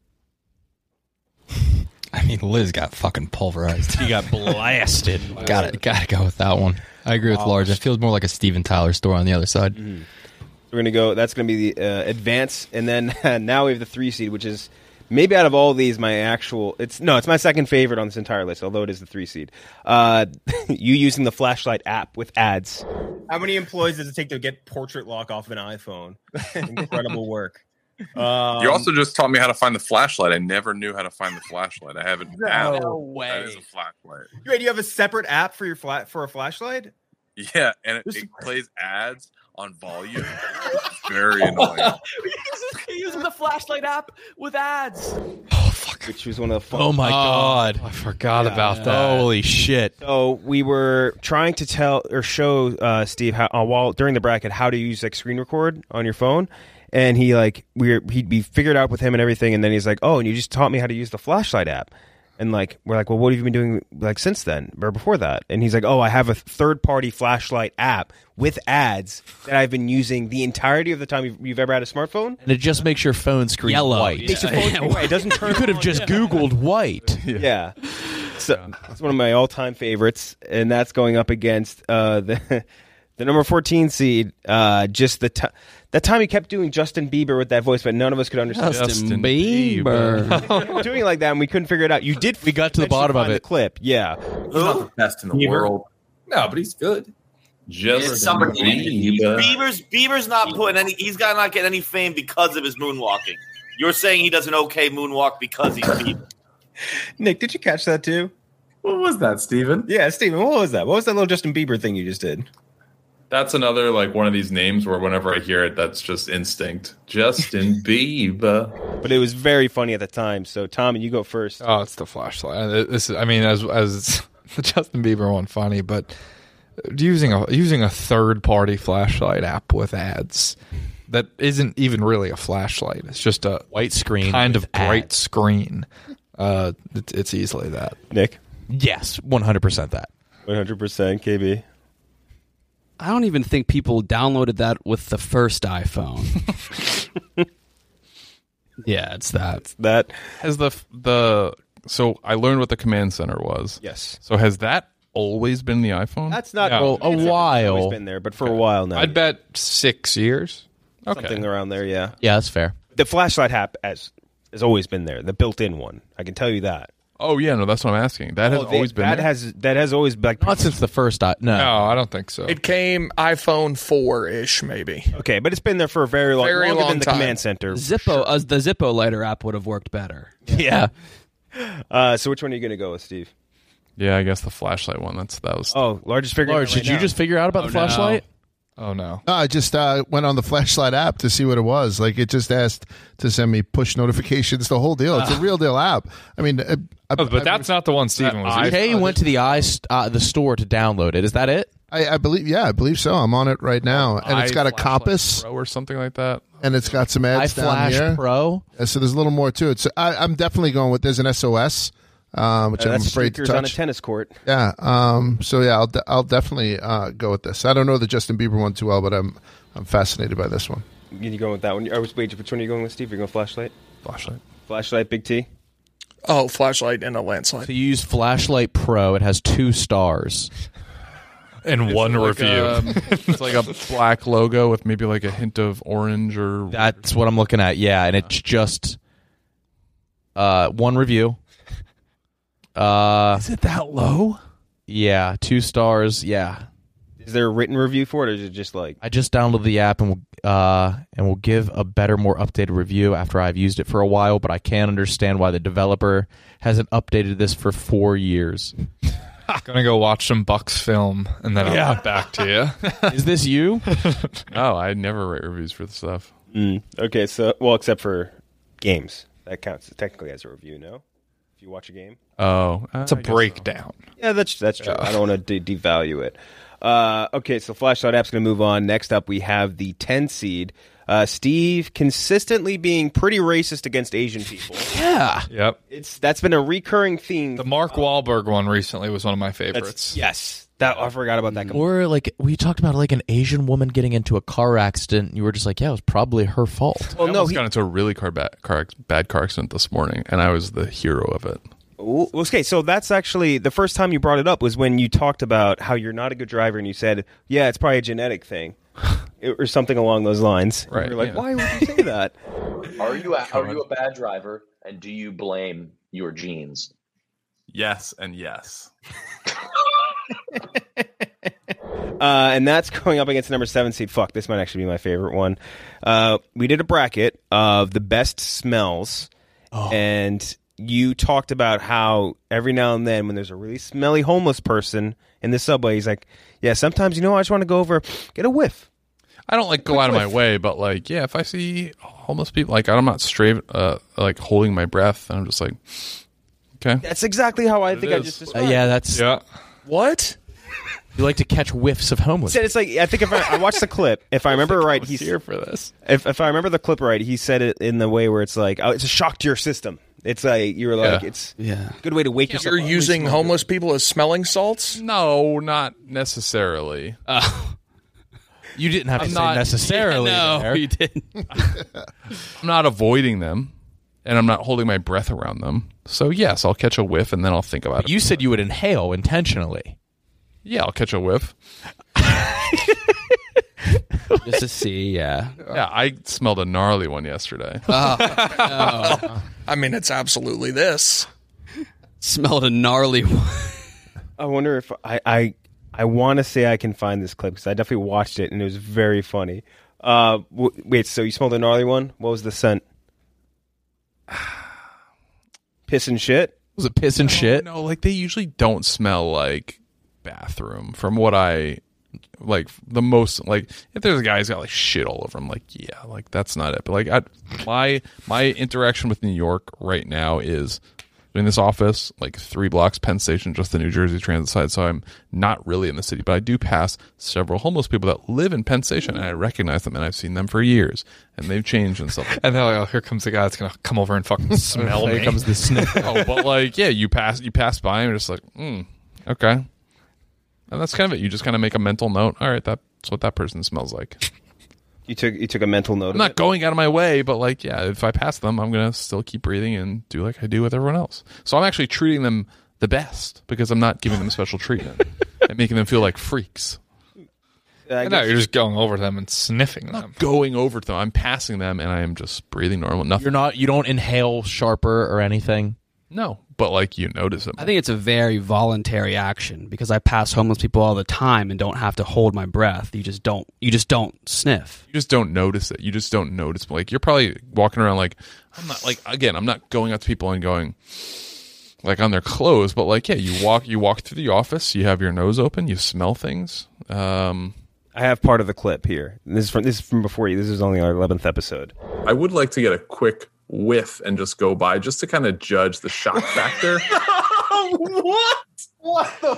I mean, Liz got fucking pulverized. He got blasted. got it. Got to go with that one. I agree with Large. It feels more like a Steven Tyler story on the other side. Mm-hmm. We're gonna go. That's gonna be the uh, advance, and then now we have the three seed, which is maybe out of all of these my actual. It's no, it's my second favorite on this entire list, although it is the three seed. Uh, you using the Flashlight app with ads. How many employees does it take to get portrait lock off an iPhone? Incredible work. Um, you also just taught me how to find the flashlight. I never knew how to find the flashlight. I haven't. No app. way. That is a flashlight. Wait, you have a separate app for your flat for a flashlight? Yeah, and it, it plays ads on volume. It's very annoying. Using the Flashlight app with ads. Which was one of the fun. Oh my god! I forgot about that. Holy shit! So we were trying to tell or show uh, Steve how uh, while during the bracket how to use like screen record on your phone, and he like we were, he we figured out with him and everything, and then he's like, oh, and you just taught me how to use the Flashlight app. And like we're like, well, what have you been doing like since then or before that? And he's like, oh, I have a third-party flashlight app with ads that I've been using the entirety of the time you've, you've ever had a smartphone. And it just makes your phone screen Yellow. white. It makes your phone screen white. It doesn't turn. You could have on. just Googled white. Yeah. So it's one of my all-time favorites, and that's going up against uh, the the number fourteen seed. Uh, just the t- that time he kept doing Justin Bieber with that voice, but none of us could understand. Justin Bieber. Doing it like that, and we couldn't figure it out. You did. We got to the bottom of find it. The clip, yeah. He's not the best in the Bieber. world. No, but he's good. Just It's somebody- Bieber. Bieber's Bieber's not putting any. He's got not getting any fame because of his moonwalking. You're saying he does an okay moonwalk because he's Bieber. Nick, did you catch that too? What was that, Steven? Yeah, Steven, what was that? What was that little Justin Bieber thing you just did? That's another like one of these names where whenever I hear it, that's just instinct. Justin Bieber. But it was very funny at the time. So, Tommy, you go first. Oh, it's the Flashlight. Uh, This is, I mean, as as the Justin Bieber one, funny, but using a using a third party flashlight app with ads that isn't even really a flashlight. It's just a white screen, kind with of bright ads. screen. Uh, it's, it's easily that. Nick, Yes, one hundred percent that. one hundred percent K B. I don't even think people downloaded that with the first iPhone. Yeah, it's that. That Has the the so I learned what the command center was. Yes. So has that always been the iPhone? That's not Yeah. well, a it's while. always been there, but for a while now. I'd bet six years. Okay. Something around there, yeah. Yeah, that's fair. The flashlight app has has always been there. The built-in one, I can tell you that. Oh yeah, no, that's what I'm asking. That has Oh, they- always been that there. has that has always like Not since the first. I- no. No, I don't think so. It came iPhone four ish, maybe. okay, but it's been there for a very long, Very longer long than the time. command center. Zippo, uh, the Zippo lighter app would have worked better. Yeah. Uh, so which one are you going to go with, Steve? Yeah, I guess the flashlight one. That's that was. Oh, largest figure. Large, did you just figure out about the flashlight? Oh no. No, I just uh, went on the Flashlight app to see what it was. Like it just asked to send me push notifications. The whole deal. It's a real deal app. I mean, uh, I, Oh, but that's not the one Steven was using. Kay went to the i uh, the store to download it. Is that it? I, I believe. Yeah, I believe so. I'm on it right now, and it's got a iFlashlight compass, Pro or something like that. and it's got some ads down iFlash here. Pro. Uh, So there's a little more to it. So I, I'm definitely going with. There's an S O S, um, which Uh, I'm that's afraid to streakers on a touch. tennis court. Yeah. Um, so yeah, I'll de- I'll definitely uh, go with this. I don't know the Justin Bieber one too well, but I'm I'm fascinated by this one. You you going with that one? Or wait, which one are you going with, Steve? You're going flashlight. Flashlight. Flashlight, Big T. Oh, flashlight and a landslide. So you use Flashlight Pro. It has two stars. In one like review. A, it's like a black logo with maybe like a hint of orange or. That's what I'm looking at. Yeah, and it's just uh, one review. Uh, Is it that low? Yeah, two stars. Yeah. Is there a written review for it, or is it just like I just downloaded the app and will uh, and will give a better, more updated review after I've used it for a while. But I can't understand why the developer hasn't updated this for four years. Gonna go watch some Bucks film and then I'll Yeah. get back to you. Is this you? No, I never write reviews for the stuff. Mm, okay, so well, except for games, that counts technically as a review. No, if you watch a game. Oh, It's a breakdown. Yeah, that's that's true. I don't want to de- devalue it. Uh, okay, so Flashlight App's going to move on. Next up, we have the ten seed. Uh, Steve consistently being pretty racist against Asian people. Yeah. Yep. It's that's been a recurring theme. The Mark Wahlberg one recently was one of my favorites. Yes, that I forgot about that. Or like we talked about like an Asian woman getting into a car accident. And you were just like, yeah, it was probably her fault. Well, I no, almost got into a really car bad, car bad car accident this morning, and I was the hero of it. Ooh, okay, so that's actually the first time you brought it up was when you talked about how you're not a good driver, and you said, "Yeah, it's probably a genetic thing," or something along those lines. Right? And you're like, yeah. why would you say that? Are you a, are you a bad driver, and do you blame your genes? Yes, and yes. Uh, and that's going up against the number seven seed. Fuck, this might actually be my favorite one. Uh, we did a bracket of the best smells, Oh. and you talked about how every now and then when there's a really smelly homeless person in the subway, he's like, yeah, sometimes, you know, I just want to go over, get a whiff. I don't like go Quick out of my whiff. way, but like, yeah, if I see homeless people, like I'm not straight, uh, like holding my breath, and I'm just like, okay. That's exactly how I It think I is. just Uh, described. yeah, that's Yeah. What? you like to catch whiffs of homeless. Said it's like I think if I, I watched the clip, if I remember right, was he's here for this. If if I remember the clip right, he said it in the way where it's like, oh, it's a shock to your system. It's like you're like Yeah. it's Yeah. a good way to wake yourself. You're up. using homeless people as smelling salts? No, not necessarily. Uh, You didn't have I'm to not- say necessarily. no, there. you didn't. I'm not avoiding them, and I'm not holding my breath around them. So yes, I'll catch a whiff, and then I'll think about it. You said you would inhale intentionally. Yeah, I'll catch a whiff. Just to see, yeah. Yeah, I smelled a gnarly one yesterday. Oh, I mean, it's absolutely this. smelled a gnarly one. I wonder if I I, I want to say I can find this clip because I definitely watched it and it was very funny. Uh, w- wait, so you smelled a gnarly one? What was the scent? Piss and shit. Was it piss and shit? No, like they usually don't smell like bathroom. From what I like, the most like if there's a guy who's got like shit all over him, like yeah, like that's not it. But like I, my my interaction with New York right now is in this office, like three blocks Penn Station, just the New Jersey Transit side. So I'm not really in the city, but I do pass several homeless people that live in Penn Station, and I recognize them, and I've seen them for years, and they've changed and stuff. And they're like, oh, here comes the guy that's gonna come over and fucking smell me. Here comes the sniff. Oh, but like, yeah, you pass you pass by and you're just like, mm, okay. And that's kind of it. You just kind of make a mental note. All right, that's what that person smells like. You took you took a mental note. I'm of not it? going out of my way, but like, yeah, if I pass them, I'm gonna still keep breathing and do like I do with everyone else. So I'm actually treating them the best because I'm not giving them special treatment and making them feel like freaks. I no, guess- you're just going over them and sniffing them. Going over to them, I'm passing them, and I am just breathing normal. Nothing. You're not. You don't inhale sharper or anything. No, but like you notice it. I think it's a very voluntary action because I pass homeless people all the time and don't have to hold my breath. You just don't. You just don't sniff. You just don't notice it. You just don't notice. Like you're probably walking around like I'm not like again. I'm not going up to people and going like on their clothes, but like yeah, you walk you walk through the office. You have your nose open. You smell things. Um, I have part of the clip here. This is from this is from before you. This is only our eleventh episode. I would like to get a quick whiff and just go by just to kind of judge the shock factor. What? What the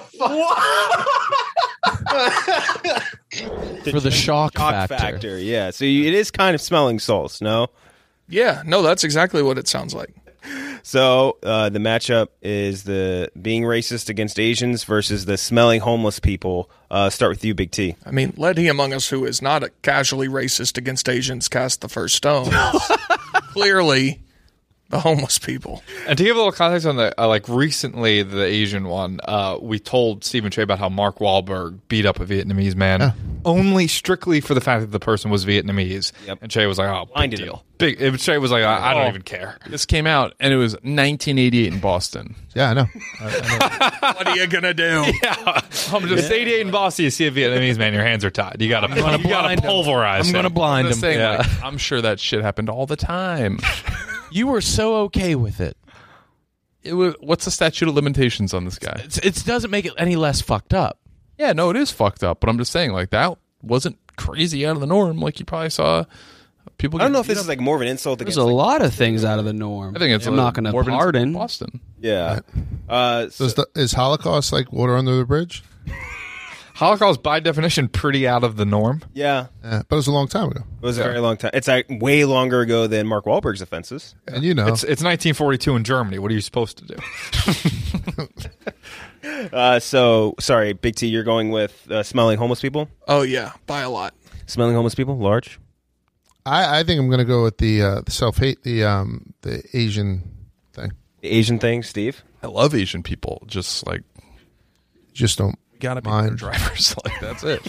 fuck? For the shock, Shock factor. factor. Yeah. So you, it is kind of smelling salts. No. Yeah, no, that's exactly what it sounds like. So uh, the matchup is the being racist against Asians versus the smelling homeless people. Uh, start with you, Big T. I mean, let he among us who is not a casually racist against Asians cast the first stone. Clearly, The homeless people. And to give a little context on the, uh, like recently, the Asian one, uh, we told Stephen Che about how Mark Wahlberg beat up a Vietnamese man Yeah. only strictly for the fact that the person was Vietnamese. Yep. And Che was like, oh, big Blinded deal. Big, it, Che was like, I, I don't even care. This came out, and it was nineteen eighty-eight in Boston. Yeah, I know. What are you gonna do? Yeah. I'm just eighty-eight in Boston, you see a Vietnamese man, your hands are tied. You gotta, you gotta blind him. pulverize I'm gonna him. blind I'm just him. saying, Yeah. like, I'm sure that shit happened all the time. You were so okay with it. It was. What's the statute of limitations on this guy? It's, it doesn't make it any less fucked up. Yeah, no, it is fucked up. But I'm just saying, like, that wasn't crazy out of the norm. Like, you probably saw people. I don't get know if beat this up. is like more of an insult There's against. a like, lot of things out of the norm. I think it's I'm a- not going to more of an insult pardon. to Boston. Yeah. Uh, So is, the, is Holocaust like water under the bridge? Holocaust, by definition, pretty out of the norm. yeah. Yeah, but it was a long time ago. It was a very long time. It's like way longer ago than Mark Wahlberg's offenses. And you know, It's it's nineteen forty-two in Germany. What are you supposed to do? Uh, so, sorry, Big T, you're going with uh, smelling homeless people? Oh yeah, by a lot. Smelling homeless people? Large? I, I think I'm going to go with the uh, the self hate, the um the Asian thing. The Asian thing, Steve? I love Asian people. Just like Just don't gotta be mind. better drivers. Like that's it.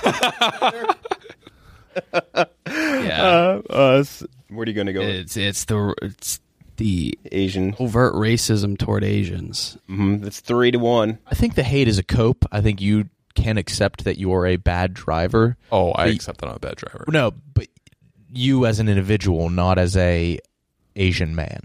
Yeah, Uh, uh, s- where are you going to go with? it's it's the it's the Asian. overt racism toward Asians. Mm-hmm. It's three to one. I think the hate is a cope. I think you can accept that you are a bad driver. Oh, I But- accept that I'm a bad driver. No, but you as an individual, not as a Asian man.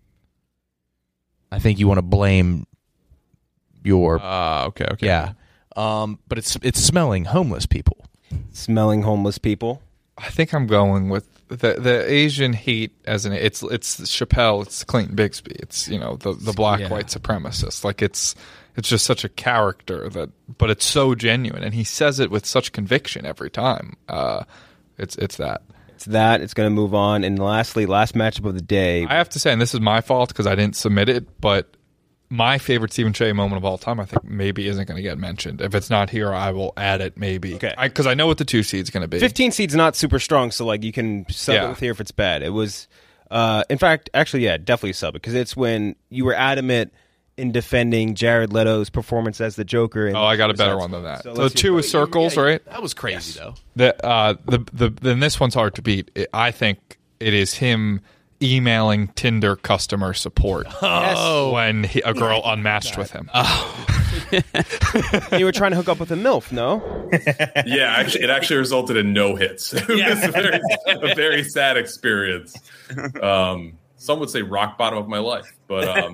I think you want to blame your Ah, okay, okay. yeah. Um, but it's it's smelling homeless people. Smelling homeless people. I think I'm going with the the Asian hate as an it's it's Chappelle, it's Clayton Bigsby, it's you know the the black Yeah. white supremacist. Like it's it's just such a character that, but it's so genuine, and he says it with such conviction every time. Uh, it's it's that. It's that. It's going to move on. And lastly, last matchup of the day. I have to say, and this is my fault because I didn't submit it, but my favorite Stephen Che moment of all time, I think maybe isn't going to get mentioned. If it's not here, I will add it maybe. Okay. Because I, I know what the two seed's going to be. fifteen seed's not super strong, so like you can sub Yeah. it with here if it's bad. It was, uh, in fact, actually, yeah, definitely sub it because it's when you were adamant in defending Jared Leto's performance as the Joker. In Oh, I got a better Suicide one than Squad. that. So So, let's two hear- is circles, right? That was crazy though. The uh, the the then this one's hard to beat. It, I think it is him emailing Tinder customer support Oh. when he, a girl unmatched with him. You were trying to hook up with a MILF, no? Yeah, actually, it actually resulted in no hits. It was a very, a very sad experience. Um, some would say rock bottom of my life, but um,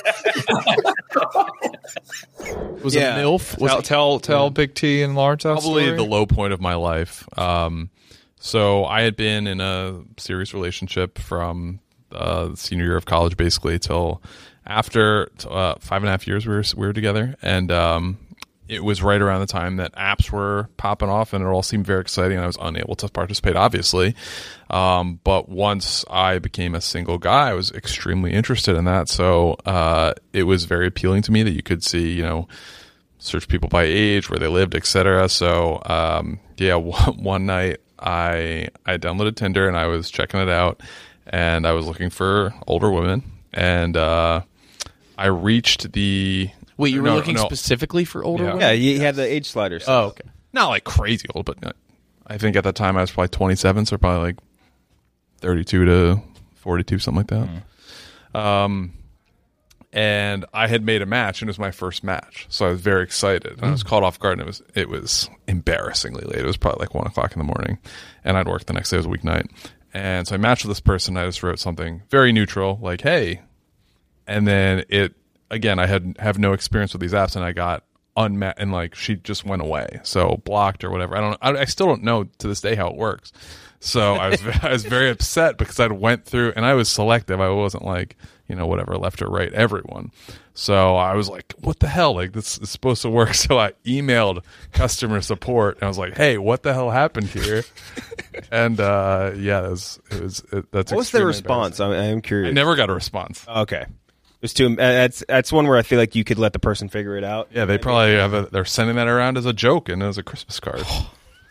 Was Yeah. a MILF? Was tell it- tell, tell Big T and Large that Probably story? the low point of my life. Um, so I had been in a serious relationship from uh, senior year of college, basically till after uh, five and a half years we were we were together, and um, it was right around the time that apps were popping off, and it all seemed very exciting. And I was unable to participate, obviously. Um, but once I became a single guy, I was extremely interested in that. So uh, it was very appealing to me that you could see, you know, search people by age, where they lived, et cetera. So um, yeah, one, one night I I downloaded Tinder and I was checking it out, and I was looking for older women, and uh, I reached the. Wait, you were no, looking no. specifically for older Yeah. women? Yeah, he had the age slider. Oh, okay. Not like crazy old, but uh, I think at that time I was probably twenty-seven, so probably like thirty-two to forty-two, something like that. Um, and I had made a match, and it was my first match, so I was very excited. And I was caught off guard, and it was it was embarrassingly late. It was probably like one o'clock in the morning, and I'd work the next day. It was a weeknight, and so I matched with this person. I just wrote something very neutral, like "Hey," and then it again. I had have no experience with these apps, and I got unmet, and like she just went away, so blocked or whatever. I don't. I, I still don't know to this day how it works. So I was I was very upset because I went through and I was selective. I wasn't like, you know, whatever, left or right, everyone. So I was like, what the hell? Like, this is supposed to work. So I emailed customer support and I was like, hey, what the hell happened here? And uh, yeah, it was, it was it, that's What was the extremely response? I, I am curious. I never got a response. Okay. There's two. Uh, that's that's one where I feel like you could let the person figure it out. Yeah, they probably have a, they're sending that around as a joke and as a Christmas card.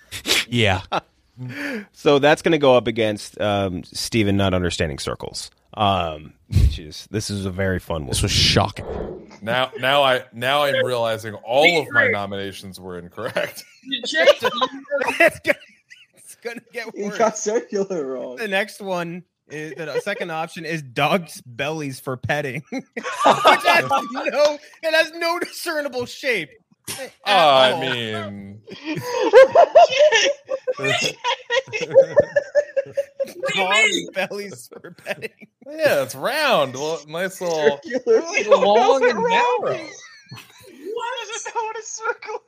Yeah. So that's going to go up against um, Steven not understanding circles. Um, which is this is a very fun one. This was shocking. Now, now I now I'm realizing all of my nominations were incorrect. it's gonna, it's gonna get You worse. got circular wrong. The next one is the second option is dogs' bellies for petting, which has no it has no discernible shape. at I all. mean, Dogs' bellies for petting. yeah, it's round. Well, nice little, Circular. long and narrow. Why does it know what a circle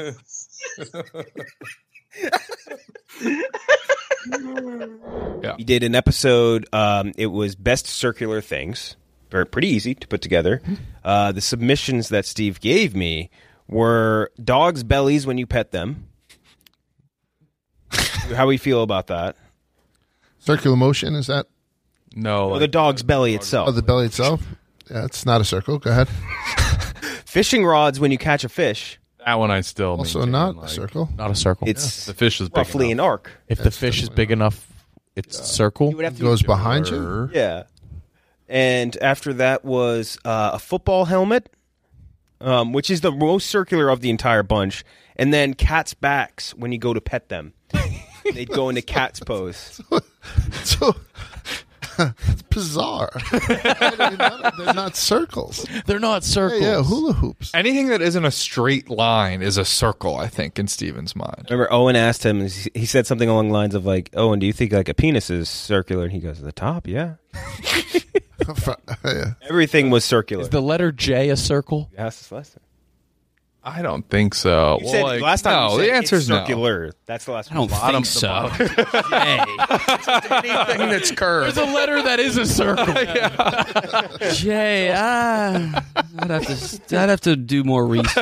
is? Yeah. We did an episode. Um, it was best circular things. Very pretty easy to put together. Uh, the submissions that Steve gave me were dogs' bellies when you pet them. How we feel about that? Circular motion, is that? No, Or like, the dog's belly itself. Oh, the belly itself? Yeah, it's not a circle. Go ahead. Fishing rods when you catch a fish. that one I still Also maintain, not like, a circle. Not a circle. It's The fish is big roughly enough. an arc. if the That's fish is definitely big enough, it's a circle. You would have to Goes behind you? Yeah. And after that was uh, a football helmet, um, which is the most circular of the entire bunch. And then cats' backs when you go to pet them. They'd go into cat's pose. So it's bizarre. They're not, they're not circles. They're not circles. Yeah, yeah, hula hoops. Anything that isn't a straight line is a circle, I think, in Steven's mind. Remember, Owen asked him, he said something along the lines of like, Owen, do you think like a penis is circular? And he goes, the top, yeah. Yeah. Everything was circular. Is the letter J a circle? You asked us last time. I don't think so. You well, said, like, last time no, you said the answer's it's no. circular. That's the last I don't one. think so. Anything that's curved. There's a letter that is a circle. Jay, ah, I'd have to. I'd have to do more research.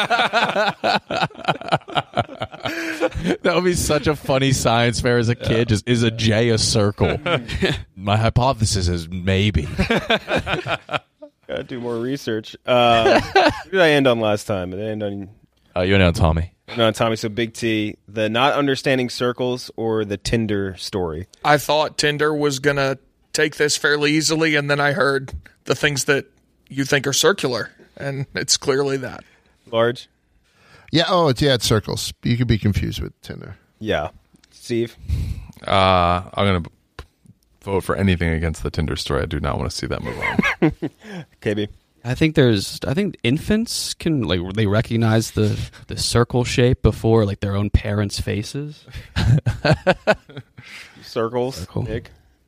That would be such a funny science fair as a kid. Just is a J a circle? My hypothesis is maybe. Gotta do more research. Uh, what did I end on last time? I end on Uh, you know, Tommy. no Tommy. So Big T, the not understanding circles or the Tinder story. I thought Tinder was going to take this fairly easily, and then I heard the things that you think are circular, and it's clearly that. Large. Yeah, oh, it's, yeah, it's circles. You could be confused with Tinder. Yeah. Steve. Uh, I'm gonna vote for anything against the Tinder story. I do not want to see that move on. K B. I think there's. I think infants can like they recognize the the circle shape before like their own parents' faces. Circles. Circle. Nick.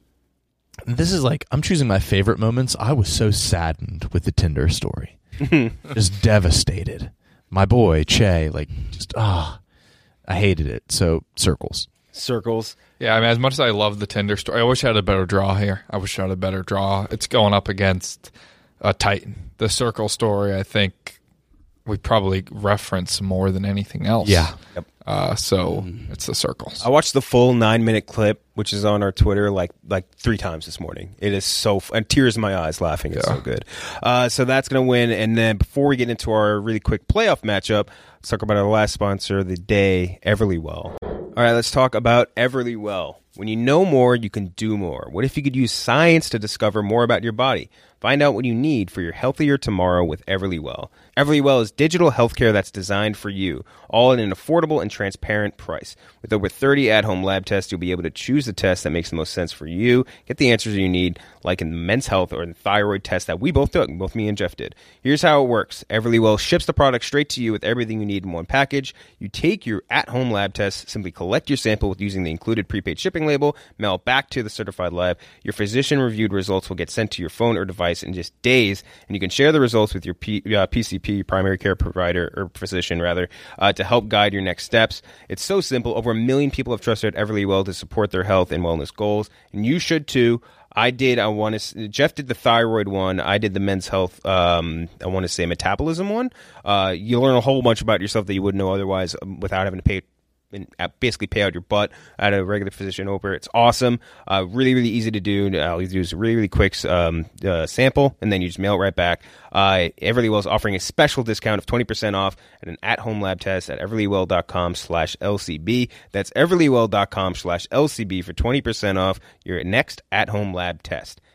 This is like I'm choosing my favorite moments. I was so saddened with the Tinder story, just devastated. My boy Che, like just ah, I hated it. So circles. Circles. Yeah, I mean, as much as I love the Tinder story, I wish I had a better draw here. I wish I had a better draw. It's going up against a Titan. The circle story, I think we probably reference more than anything else. Yeah. Yep. Uh, so it's the circles. I watched the full nine minute clip, which is on our Twitter, like like three times this morning. It is so f- and tears in my eyes laughing. It's Yeah. so good. Uh, so that's gonna win. And then before we get into our really quick playoff matchup, let's talk about our last sponsor of the day, Everlywell. All right, let's talk about Everlywell. When you know more, you can do more. What if you could use science to discover more about your body? Find out what you need for your healthier tomorrow with Everlywell. Everlywell is digital healthcare that's designed for you, all at an affordable and transparent price. With over thirty at-home lab tests, you'll be able to choose the test that makes the most sense for you, get the answers you need, like in the Men's Health or the thyroid test that we both took, both me and Jeff did. Here's how it works. Everlywell ships the product straight to you with everything you need in one package. You take your at-home lab test, simply collect your sample with using the included prepaid shipping label, mail it back to the certified lab. Your physician-reviewed results will get sent to your phone or device in just days, and you can share the results with your P- uh, P C P, primary care provider, or physician, rather, uh, to help guide your next steps. It's so simple. Over a million people have trusted Everlywell to support their health and wellness goals, and you should too. I did. I want to. Jeff did the thyroid one. I did the Men's Health. Um, I want to say metabolism one. Uh, you learn a whole bunch about yourself that you wouldn't know otherwise, um, without having to pay. And basically pay out your butt at a regular physician over. It's awesome. Uh, really, really easy to do. All you do is a really, really quick um, uh, sample, and then you just mail it right back. Uh, Everlywell is offering a special discount of twenty percent off at an at-home lab test at everlywell.com slash LCB. That's everlywell.com slash LCB for twenty percent off your next at-home lab test.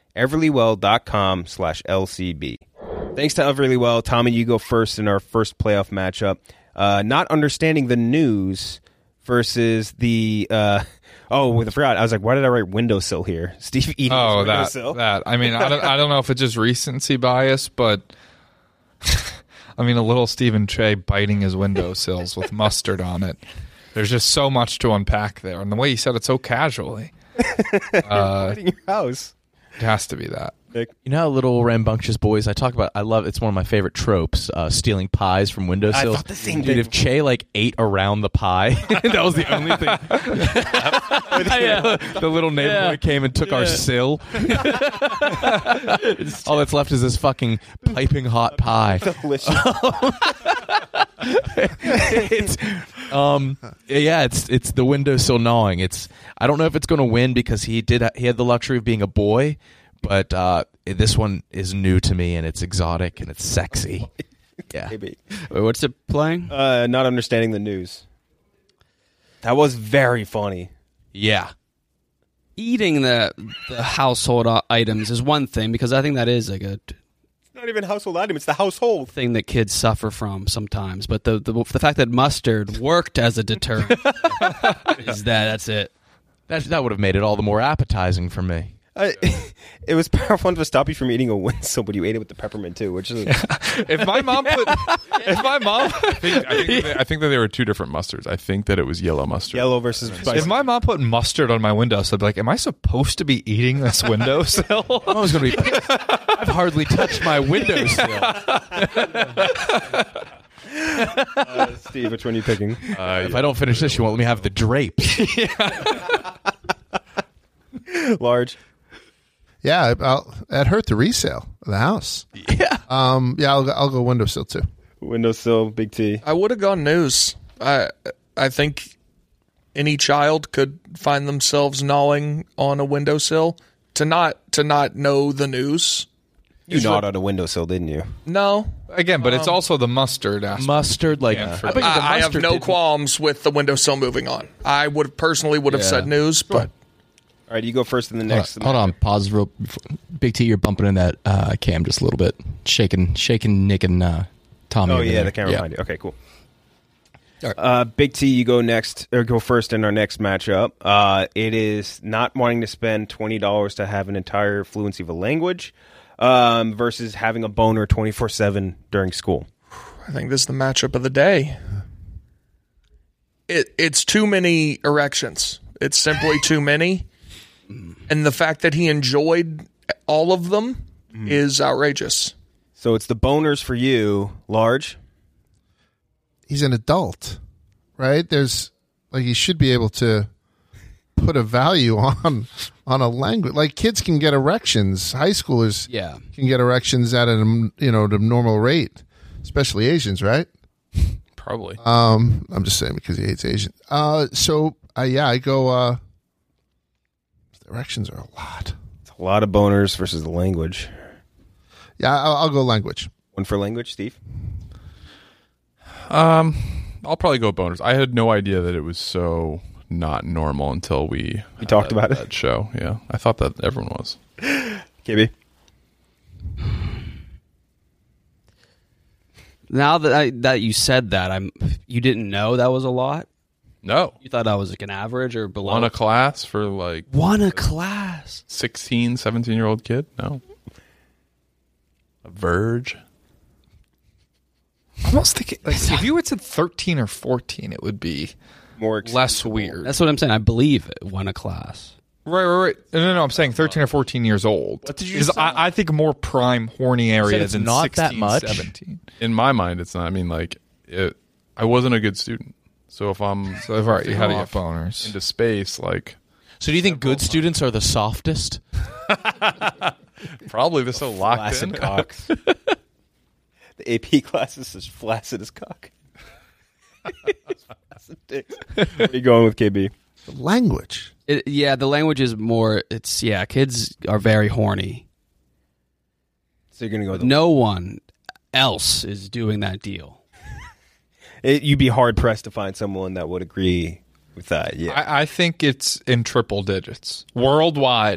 everlywell.com slash LCB. Thanks to Everlywell. Tommy, you go first in our first playoff matchup. Uh, not understanding the news versus the... Uh, oh, I forgot. I was like, why did I write windowsill here? Steve eating Oh, his that, windowsill. that. I mean, I don't, I don't know if it's just recency bias, but... I mean, a little Stephen Che biting his windowsills with mustard on it. There's just so much to unpack there. And the way he said it so casually. Uh, in your house. It has to be that. You know how little rambunctious boys I talk about? I love it's one of my favorite tropes. Uh, stealing pies from windowsills. I thought the same Dude, thing. if Che like ate around the pie, that was the only thing. Yeah, the little neighbor Yeah. boy came and took our Yeah. sill. All that's left is this fucking piping hot pie. Delicious. it's um yeah, it's it's the windowsill gnawing. It's I don't know if it's going to win because he did he had the luxury of being a boy. But uh, this one is new to me, and it's exotic, and it's sexy. Yeah. Maybe. Wait, what's it playing? Uh, not understanding the news. That was very funny. Yeah. Eating the the household uh, items is one thing because I think that is like a It's not even household item. It's the household thing that kids suffer from sometimes. But the the, the fact that mustard worked as a deterrent is that that's it. That that would have made it all the more appetizing for me. Uh, it was powerful to stop you from eating a windowsill, but you ate it with the peppermint too, which is If my mom put, if my mom, I think, I, think that they, I think that there were two different mustards. I think that it was yellow mustard. yellow versus spicy. if my mom put mustard on my windowsill, I'd be like, "Am I supposed to be eating this windowsill?" I was going to be. I've hardly touched my windowsill. uh, Steve, which one are you picking? Uh, If I don't finish this, you won't let me have the drapes. Large. Yeah, I'll, that hurt the resale of the house. Yeah. Um. Yeah, I'll, I'll go windowsill too. Windowsill, Big T. I would have gone news. I I think any child could find themselves gnawing on a windowsill to not to not know the news. You is gnawed what- on a windowsill, didn't you? No, Again, but it's Um, also the mustard aspect. Mustard, like Yeah, I for- bet you the I, I have mustard no didn't- qualms with the windowsill moving on. I would personally would have Yeah. said news, but All right, you go first in the Hold next. on, hold on, pause real. Big T, you're bumping in that uh, cam just a little bit, shaking, shaking Nick and uh, Tommy. Oh over yeah, there. the camera Yeah. behind you. Okay, cool. Uh, Big T, you go next or go first in our next matchup. Uh, it is not wanting to spend twenty dollars to have an entire fluency of a language, um, versus having a boner twenty four seven during school. I think this is the matchup of the day. It it's too many erections. It's simply too many. And the fact that he enjoyed all of them is outrageous. So it's the boners for you, Large. He's an adult, right? There's like he should be able to put a value on on a language. Like kids can get erections. High schoolers Yeah. can get erections at a you know the normal rate, especially Asians, right? Probably. Um, I'm just saying because he hates Asians. Uh, so uh, yeah, I go. Uh, erections are a lot. It's a lot of boners versus the language. Yeah, I'll, I'll go language. One for language, Steve. Um, I'll probably go boners. I had no idea that it was so not normal until we We talked had about it. that show. Yeah, I thought that everyone was. K B. Now that I, that you said that, I'm you didn't know that was a lot. No, You thought that was like an average or below? one a class for like One a class. sixteen, seventeen year old kid. No, a verge. I almost think it, like, if you had said thirteen or fourteen, it would be More less weird. That's what I'm saying. I believe it. One a class. Right, right, right. No, no, no. I'm saying ththirteen or fourteen years old. What did you Because say? I, I think more prime horny area it's than not that sixteen, much? seventeen. In my mind, it's not. I mean, like it. I wasn't a good student, so if I'm So if right, you had to get off boners. into space, like So do you think good students are the softest? probably they're so locked Flaccid in. cocks. The A P class is as flaccid as cock. Flaccid dicks. Where are you going with K B? Language. It, yeah, the language is more. It's yeah. Kids are very horny. So you're gonna go with No one else is doing that deal. It, you'd be hard pressed to find someone that would agree with that. Yeah, I, I think it's in triple digits worldwide.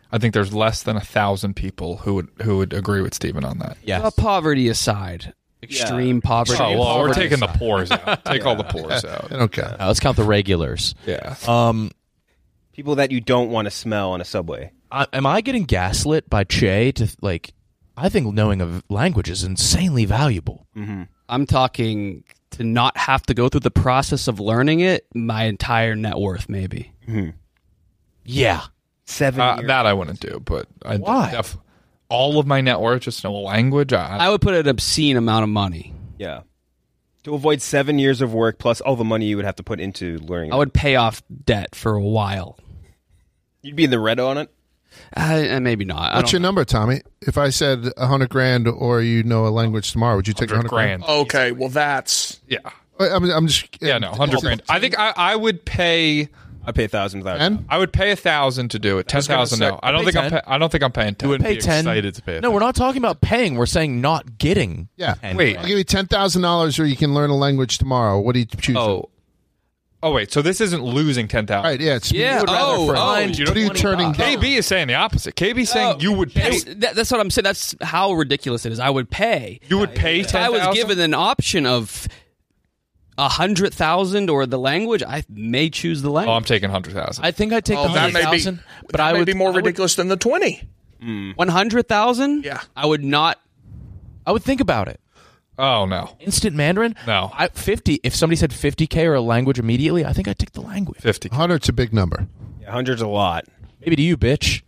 I think there's less than a thousand people who would who would agree with Steven on that. Yes. Well, poverty aside, extreme poverty. Oh, well, we're poverty taking the aside. poors out. Take all the poors out. Okay. Uh, let's count the regulars. Yeah. Um, People that you don't want to smell on a subway. I, am I getting gaslit by Che to like? I think knowing a language is insanely valuable. Mm-hmm. I'm talking to not have to go through the process of learning it. My entire net worth, maybe. Mm-hmm. Yeah, seven. Uh, years. that I wouldn't do, but I Why? Def- all of my net worth just know a language. I, I would put an obscene amount of money. Yeah. To avoid seven years of work plus all the money you would have to put into learning. I would pay off debt for a while. You'd be in the red on it? Uh, maybe not. What's your number, Tommy? If I said a hundred grand, or you know a language tomorrow, would you take a hundred grand? Okay, well that's yeah. I'm, I'm just yeah, no, hundred grand. I think I, I would pay. I pay a thousand. I would pay a thousand to do it. Ten was gonna thousand. say, No, I don't pay think I'm. ten. Pay, I don't think I'm paying ten. You wouldn't Pay be ten. excited to pay it. No, we're not talking about paying. We're saying not getting. Yeah. ten Wait. I'll grand. give you ten thousand dollars, or you can learn a language tomorrow. What do you choose? Oh. Oh wait, so this isn't losing ten thousand. Right, yeah, it's Yeah, you would rather oh, for- oh, what are you turning K down? B is saying the opposite. K B is saying you would pay. That's, that- that's what I'm saying. That's how ridiculous it is. I would pay. You would pay If ten I thousand. was given an option of a hundred thousand or the language, I may choose the Oh, language. I'm taking hundred thousand. I think I'd take oh, the that hundred may be, thousand, but that I may would be more I would- ridiculous than the twenty. One hundred thousand? Yeah, I would not. I would think about it. Oh no, Instant Mandarin? no, I, fifty. If somebody said fifty K or a language immediately, I think I'd take the language. fifty. Hundred's a big number. Yeah, hundred's a lot. Maybe to you, bitch.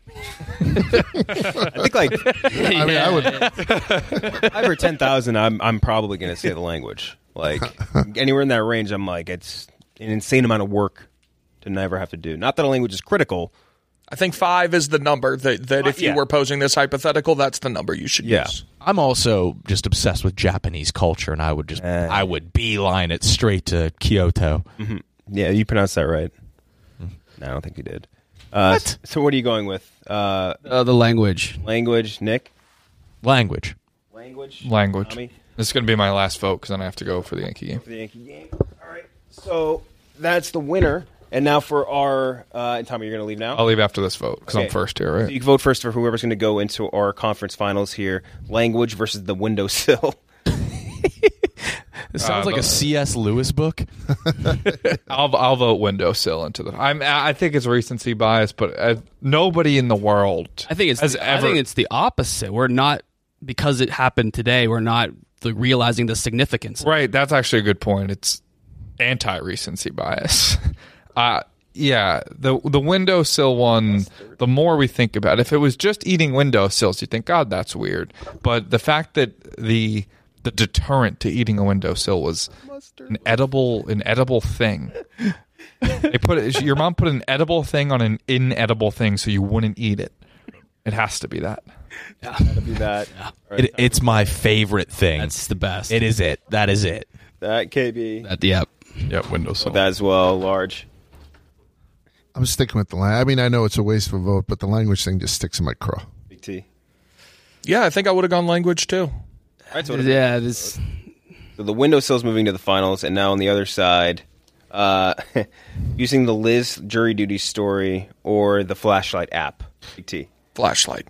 I think like I mean, I would. I for ten thousand. I'm I'm probably going to say the language. Like anywhere in that range, I'm like it's an insane amount of work to never have to do. Not that a language is critical. I think five is the number that, that if you yeah. were posing this hypothetical, that's the number you should Yeah. use. I'm also just obsessed with Japanese culture, and I would just Uh. I would beeline it straight to Kyoto. Mm-hmm. Yeah, you pronounced that right. No, I don't think you did. Uh, What? So what are you going with? Uh, Uh, the language. language, Nick. Language. Language. Language. Tommy? This is going to be my last vote because then I have to go for the Yankee game. For the Yankee game. All right. So that's the winner. And now for our uh, and Tommy, you're going to leave now. I'll leave after this vote because Okay. I'm first here, So right? you can vote first for whoever's going to go into our conference finals here. Language versus the windowsill. It sounds Uh, like a the- C S Lewis book. I'll I'll vote windowsill into the. I'm I think it's recency bias, but uh, nobody in the world. I think it's. has The, ever. I think it's the opposite. We're not because it happened today. We're not the, realizing the significance. Right, that's actually a good point. It's anti recency bias. Uh yeah, the the windowsill one, the more we think about it, if it was just eating windowsills, you'd think, God, that's weird. But the fact that the the deterrent to eating a windowsill was an edible an edible thing. They put it, your mom put an edible thing on an inedible thing so you wouldn't eat it. It has to be that. Yeah, that'll be that. Right, It, it's my favorite thing. That's the best. It is it. That is it. that K B. That, yep. Yeah, windowsill. That as well, large. I'm sticking with the language. I mean, I know it's a waste of a vote, but the language thing just sticks in my craw. Big T. Yeah, I think I would have gone language too. All right, so, Yeah. This. so the windowsill's moving to the finals, and now on the other side, uh, using the Liz jury duty story or the flashlight app. Big T. Flashlight.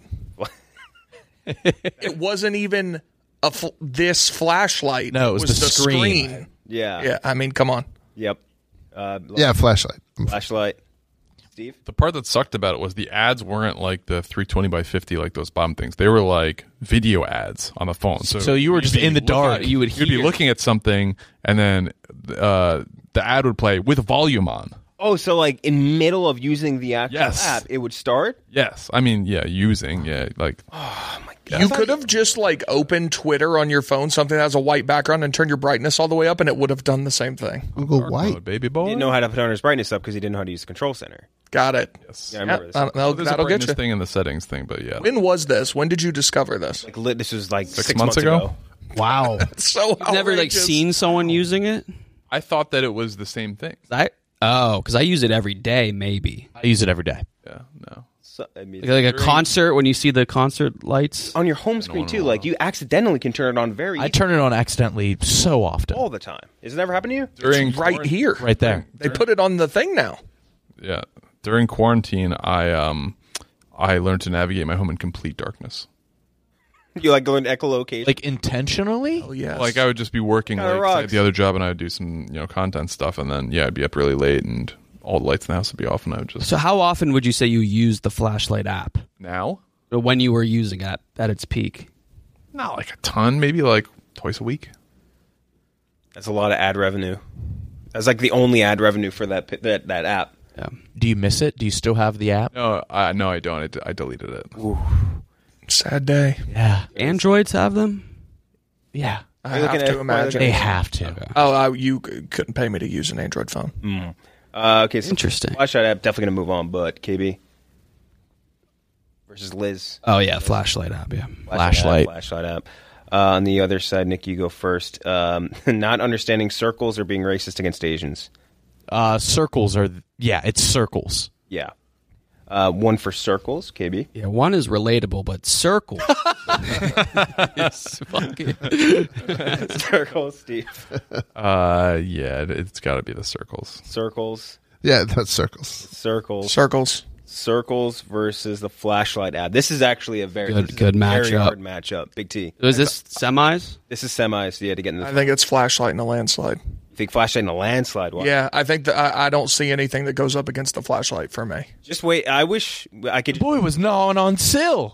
It wasn't even a fl- this flashlight. No, it was the screen. screen. Yeah. Yeah, I mean, come on. Yep. Uh, Yeah, flashlight. Flashlight. Steve? The part that sucked about it was the ads weren't like the three twenty by fifty like those bomb things. They were like video ads on the phone. So, So you were you'd just be in the looking- dark. You would You'd be hear. looking at something, and then uh, the ad would play with volume on. Oh, so like in middle of using the actual Yes. app, it would start? Yes, I mean, yeah, using, yeah, like You could have just like opened Twitter on your phone, something that has a white background, and turned your brightness all the way up, and it would have done the same thing. Google dark white. mode, baby He boy. didn't know how to turn his brightness up because he didn't know how to use the control center. Got it. Yes. Yeah, I remember Yeah, this. uh, that'll, There's a that'll get brightness you. thing in the settings thing, but yeah, When was this? When did you discover this? Like lit, this was like six, Six months, months ago. ago? Wow. So You've never like outrageous. seen someone using it. I thought that it was the same thing. I oh, because I use it every day. Maybe I use it every day. Yeah, no. So, I mean, like, like a concert when you see the concert lights. on your home screen too. Like you accidentally can turn it on very I turn it on accidentally so often. all the time. Has it ever happened to you? During It's right here. Right there. They put it on the thing now. Yeah, during quarantine, I um, I learned to navigate my home in complete darkness. You like going echolocation? Like intentionally? Oh yeah. Like I would just be working Kinda late 'cause I had rocks. the other job, and I would do some you know content stuff, and then yeah, I'd be up really late, and all the lights in the house would be off, and I would just So how often would you say you use the flashlight app? now Or when you were using it at its peak? not like a ton, maybe like twice a week. That's a lot of ad revenue. That's like the only ad revenue for that pi- that that app. Yeah. Do you miss it? Do you still have the app? No, I no, I don't. I, d- I deleted it. Sad day. Yeah. Androids have them? Yeah. I You're looking have at- to imagine. They have to. Oh, I, you c- couldn't pay me to use an Android phone. Mm. Uh, okay, so Interesting. Flashlight app definitely gonna move on, but K B versus Liz. Oh yeah, flashlight app. Yeah. Flashlight. app, flashlight app. Uh, on the other side, Nick, you go first. Um, not understanding circles or being racist against Asians. Uh, circles are yeah, it's circles. Yeah. Uh, one for circles, K B. Yeah, one is relatable, but circle. It's fucking- Circles, Steve. Uh, yeah, it, it's got to be the circles. Circles. Yeah, that's circles. Circles. Circles. Circles versus the flashlight ad. This is actually a very Good- this is good a very matchup. hard matchup. Big T. Is this semis? This is semis. Yeah, to get in I this. think it's flashlight and a landslide. Think flashlight and a landslide. Why? Yeah, I think that I, I don't see anything that goes up against the flashlight for me. Just wait. I wish I could. Boy was gnawing on Sill.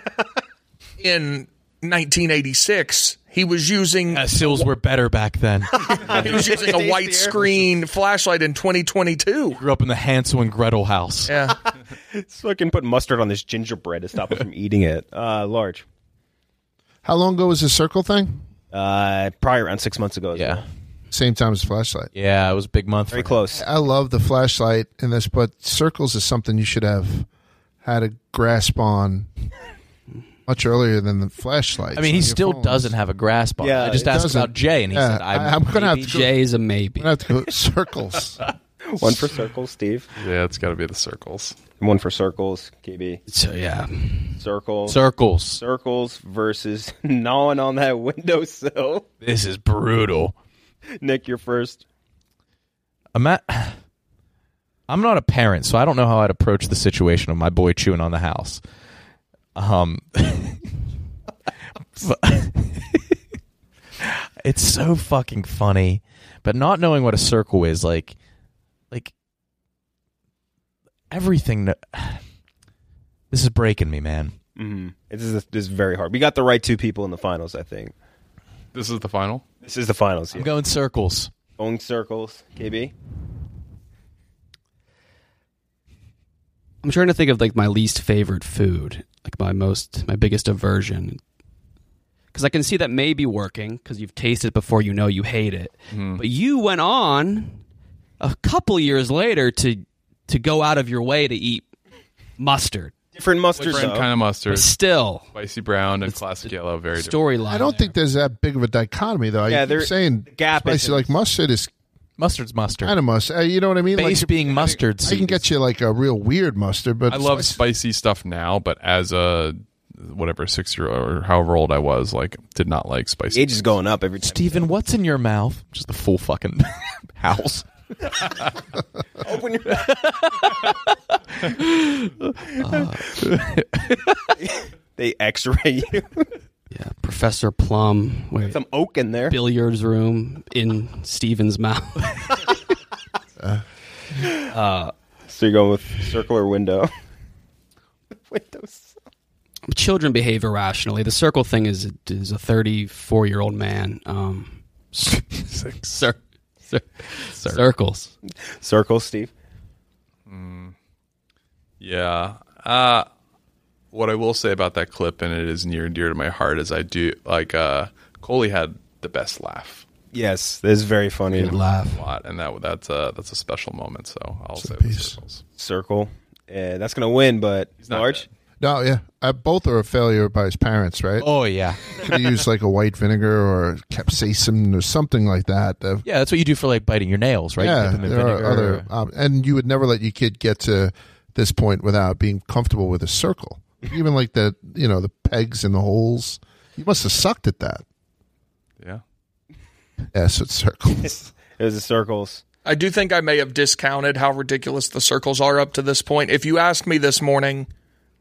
In nineteen eighty-six, he was using Uh, Sills were better back then. he was using a white screen flashlight in twenty twenty-two. Grew up in the Hansel and Gretel house. Yeah. So I can put mustard on this gingerbread to stop us from eating it. Uh, large. How long ago was the circle thing? Uh, probably around six months ago. As Yeah. well. Same time as flashlight. Yeah, it was a big month. Very for him. close. I love the flashlight in this, but circles is something you should have had a grasp on much earlier than the flashlight. I mean, he still doesn't have a grasp on Yeah, it. I just it asked doesn't. about Jay, and he Yeah, said, I'm, I- I'm gonna have to go- Jay's a maybe. I'm gonna have to go circles. One for circles, Steve. Yeah, it's got to be the circles. And one for circles, K B. So yeah, Circles. Circles. Circles versus gnawing on that windowsill. This is brutal. Nick, you're first. I'm at, I'm not a parent, so I don't know how I'd approach the situation of my boy chewing on the house. Um, but- it's so fucking funny, but not knowing what a circle is, like, like everything. That, this is breaking me, man. Mm-hmm. This is this is very hard. We got the right two people in the finals, I think. This is the final? This is the finals. I'm Yeah. going circles. Going circles, K B. I'm trying to think of like my least favorite food, like my most, my biggest aversion. Because I can see that may be working because you've tasted it before, you know you hate it. Mm. But you went on a couple years later to to go out of your way to eat mustard. Different mustard, Different though. kind of mustard. But still, Spicy brown and classic yellow, very different. storyline. I don't think there's that big of a dichotomy, though. Yeah, Yeah, there- you're saying gap spicy isn't- like mustard is Mustard's mustard. kind of mustard. Uh, you know what I mean? Base like, being mustard I can seeds. get you like a real weird mustard, but I love spicy- spicy stuff now, but as a whatever six year old or however old I was, like did not like spicy. Age is going up every time. Steven, what's in your mouth? Just the full fucking house. Open your They X-ray you. Yeah, Professor Plum. Wait, Some oak in there. billiards room in Steven's mouth. uh, So you're going with circle or window? Windows. children behave irrationally. The circle thing is is a thirty-four year old man. Um, cir- cir- circles. Circles, Steve. Yeah. Uh, what I will say about that clip, and it is near and dear to my heart, is I do like uh, Coley had the best laugh. Yes, this is very funny. Good laugh. A lot, and that that's a that's a special moment. So I'll say piece. the circles. Circle. Yeah, that's going to win, but not large. dead. No, yeah. Uh, both are a failure by his parents, right? Oh, yeah. Could have used like a white vinegar or capsaicin or something like that. Uh, Yeah, that's what you do for like biting your nails, right? Yeah, Dip them in there vinegar. are other, um, and you would never let your kid get to this point without being comfortable with a circle. Even like the, you know, the pegs and the holes. You must have sucked at that. Yeah. Yes, it's circles. It was the circles. I do think I may have discounted how ridiculous the circles are up to this point. If you asked me this morning,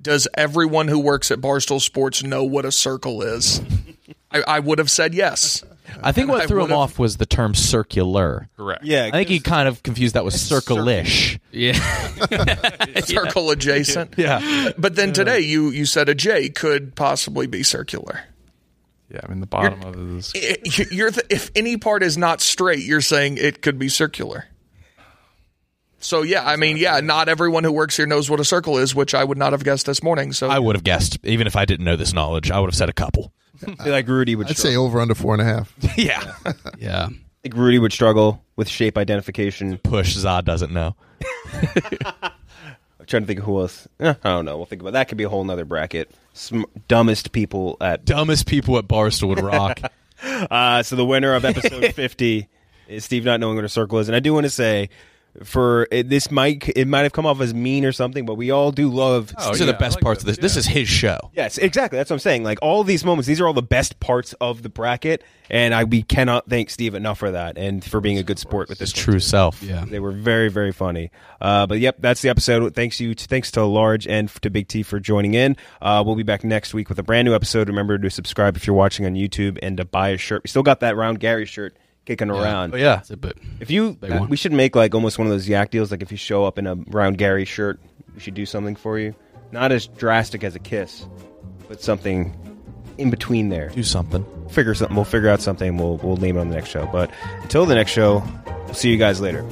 does everyone who works at Barstool Sports know what a circle is? I, I would have said yes. I think what I threw him would've- off was the term circular. Correct. Yeah, I think he kind of confused that with circle-ish. Yeah. Circle adjacent. Yeah. But then today you you said a J could possibly be circular. Yeah, I mean the bottom of it is. I- You're th- if any part is not straight, you're saying it could be circular. So yeah, I mean, yeah, not everyone who works here knows what a circle is, which I would not have guessed this morning. So I would have guessed, even if I didn't know this knowledge. I would have said a couple. like Rudy would I'd struggle. say over under four and a half. Yeah. Yeah. Like Rudy would struggle with shape identification. Push Zod doesn't know. I'm trying to think of who else. Eh, I don't know. We'll think about that. Could be a whole nother bracket. Sm- dumbest people at Dumbest people at Barstool would rock. uh, so the winner of episode fifty is Steve not knowing what a circle is, and I do want to say. For it, this might it might have come off as mean or something, but we all do love. These are the best parts of this. This is his show. Yes, exactly. That's what I'm saying. Like all these moments, these are all the best parts of the bracket, and I we cannot thank Steve enough for that and for being a good sport with this His true self. Yeah. They were very, very funny. Uh, but yep, that's the episode. Thanks you, thanks to Large and to Big T for joining in. Uh, we'll be back next week with a brand new episode. Remember to subscribe if you're watching on YouTube and to buy a shirt. We still got that Round Gary shirt kicking around. Oh, yeah. That's a bit. If you, Big one. we should make like almost one of those yak deals. Like if you show up in a Round Gary shirt, we should do something for you. Not as drastic as a kiss, but something in between there. Do something. Figure something. We'll figure out something. We'll we'll name it on the next show. But until the next show, we'll see you guys later.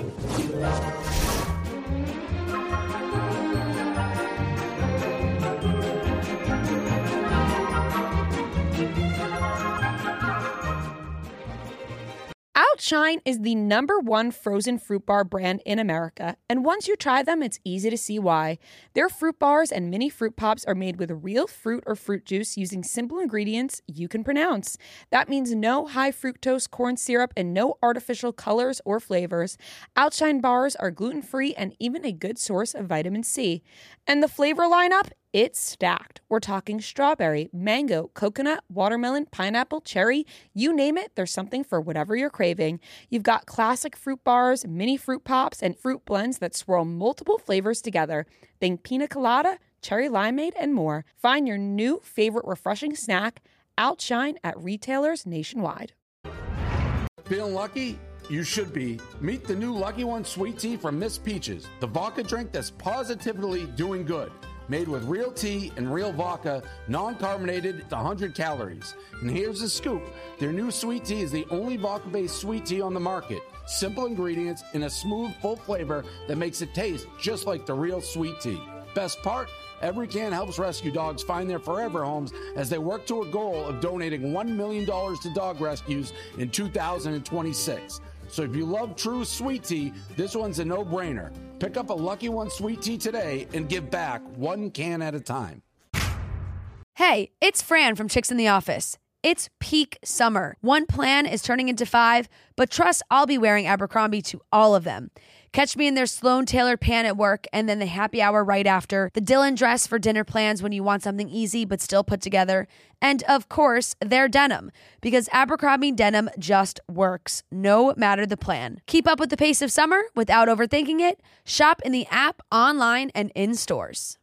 Outshine is the number one frozen fruit bar brand in America, and once you try them, it's easy to see why. Their fruit bars and mini fruit pops are made with real fruit or fruit juice using simple ingredients you can pronounce. That means no high fructose corn syrup and no artificial colors or flavors. Outshine bars are gluten-free and even a good source of vitamin C. And the flavor lineup? It's stacked. We're talking strawberry, mango, coconut, watermelon, pineapple, cherry. You name it, there's something for whatever you're craving. You've got classic fruit bars, mini fruit pops, and fruit blends that swirl multiple flavors together. Think pina colada, cherry limeade, and more. Find your new favorite refreshing snack, Outshine, at retailers nationwide. Feeling lucky? You should be. Meet the new Lucky One Sweet Tea from Miss Peaches, the vodka drink that's positively doing good. Made with real tea and real vodka, non-carbonated, one hundred calories. And here's the scoop. Their new sweet tea is the only vodka-based sweet tea on the market. Simple ingredients and a smooth, full flavor that makes it taste just like the real sweet tea. Best part? Every can helps rescue dogs find their forever homes as they work to a goal of donating one million dollars to dog rescues in two thousand twenty-six. So if you love true sweet tea, this one's a no-brainer. Pick up a Lucky One Sweet Tea today and give back one can at a time. Hey, it's Fran from Chicks in the Office. It's peak summer. One plan is turning into five, but trust I'll be wearing Abercrombie to all of them. Catch me in their Sloan-tailored pant at work and then the happy hour right after, the Dylan dress for dinner plans when you want something easy but still put together, and of course, their denim, because Abercrombie denim just works, no matter the plan. Keep up with the pace of summer without overthinking it. Shop in the app, online, and in stores.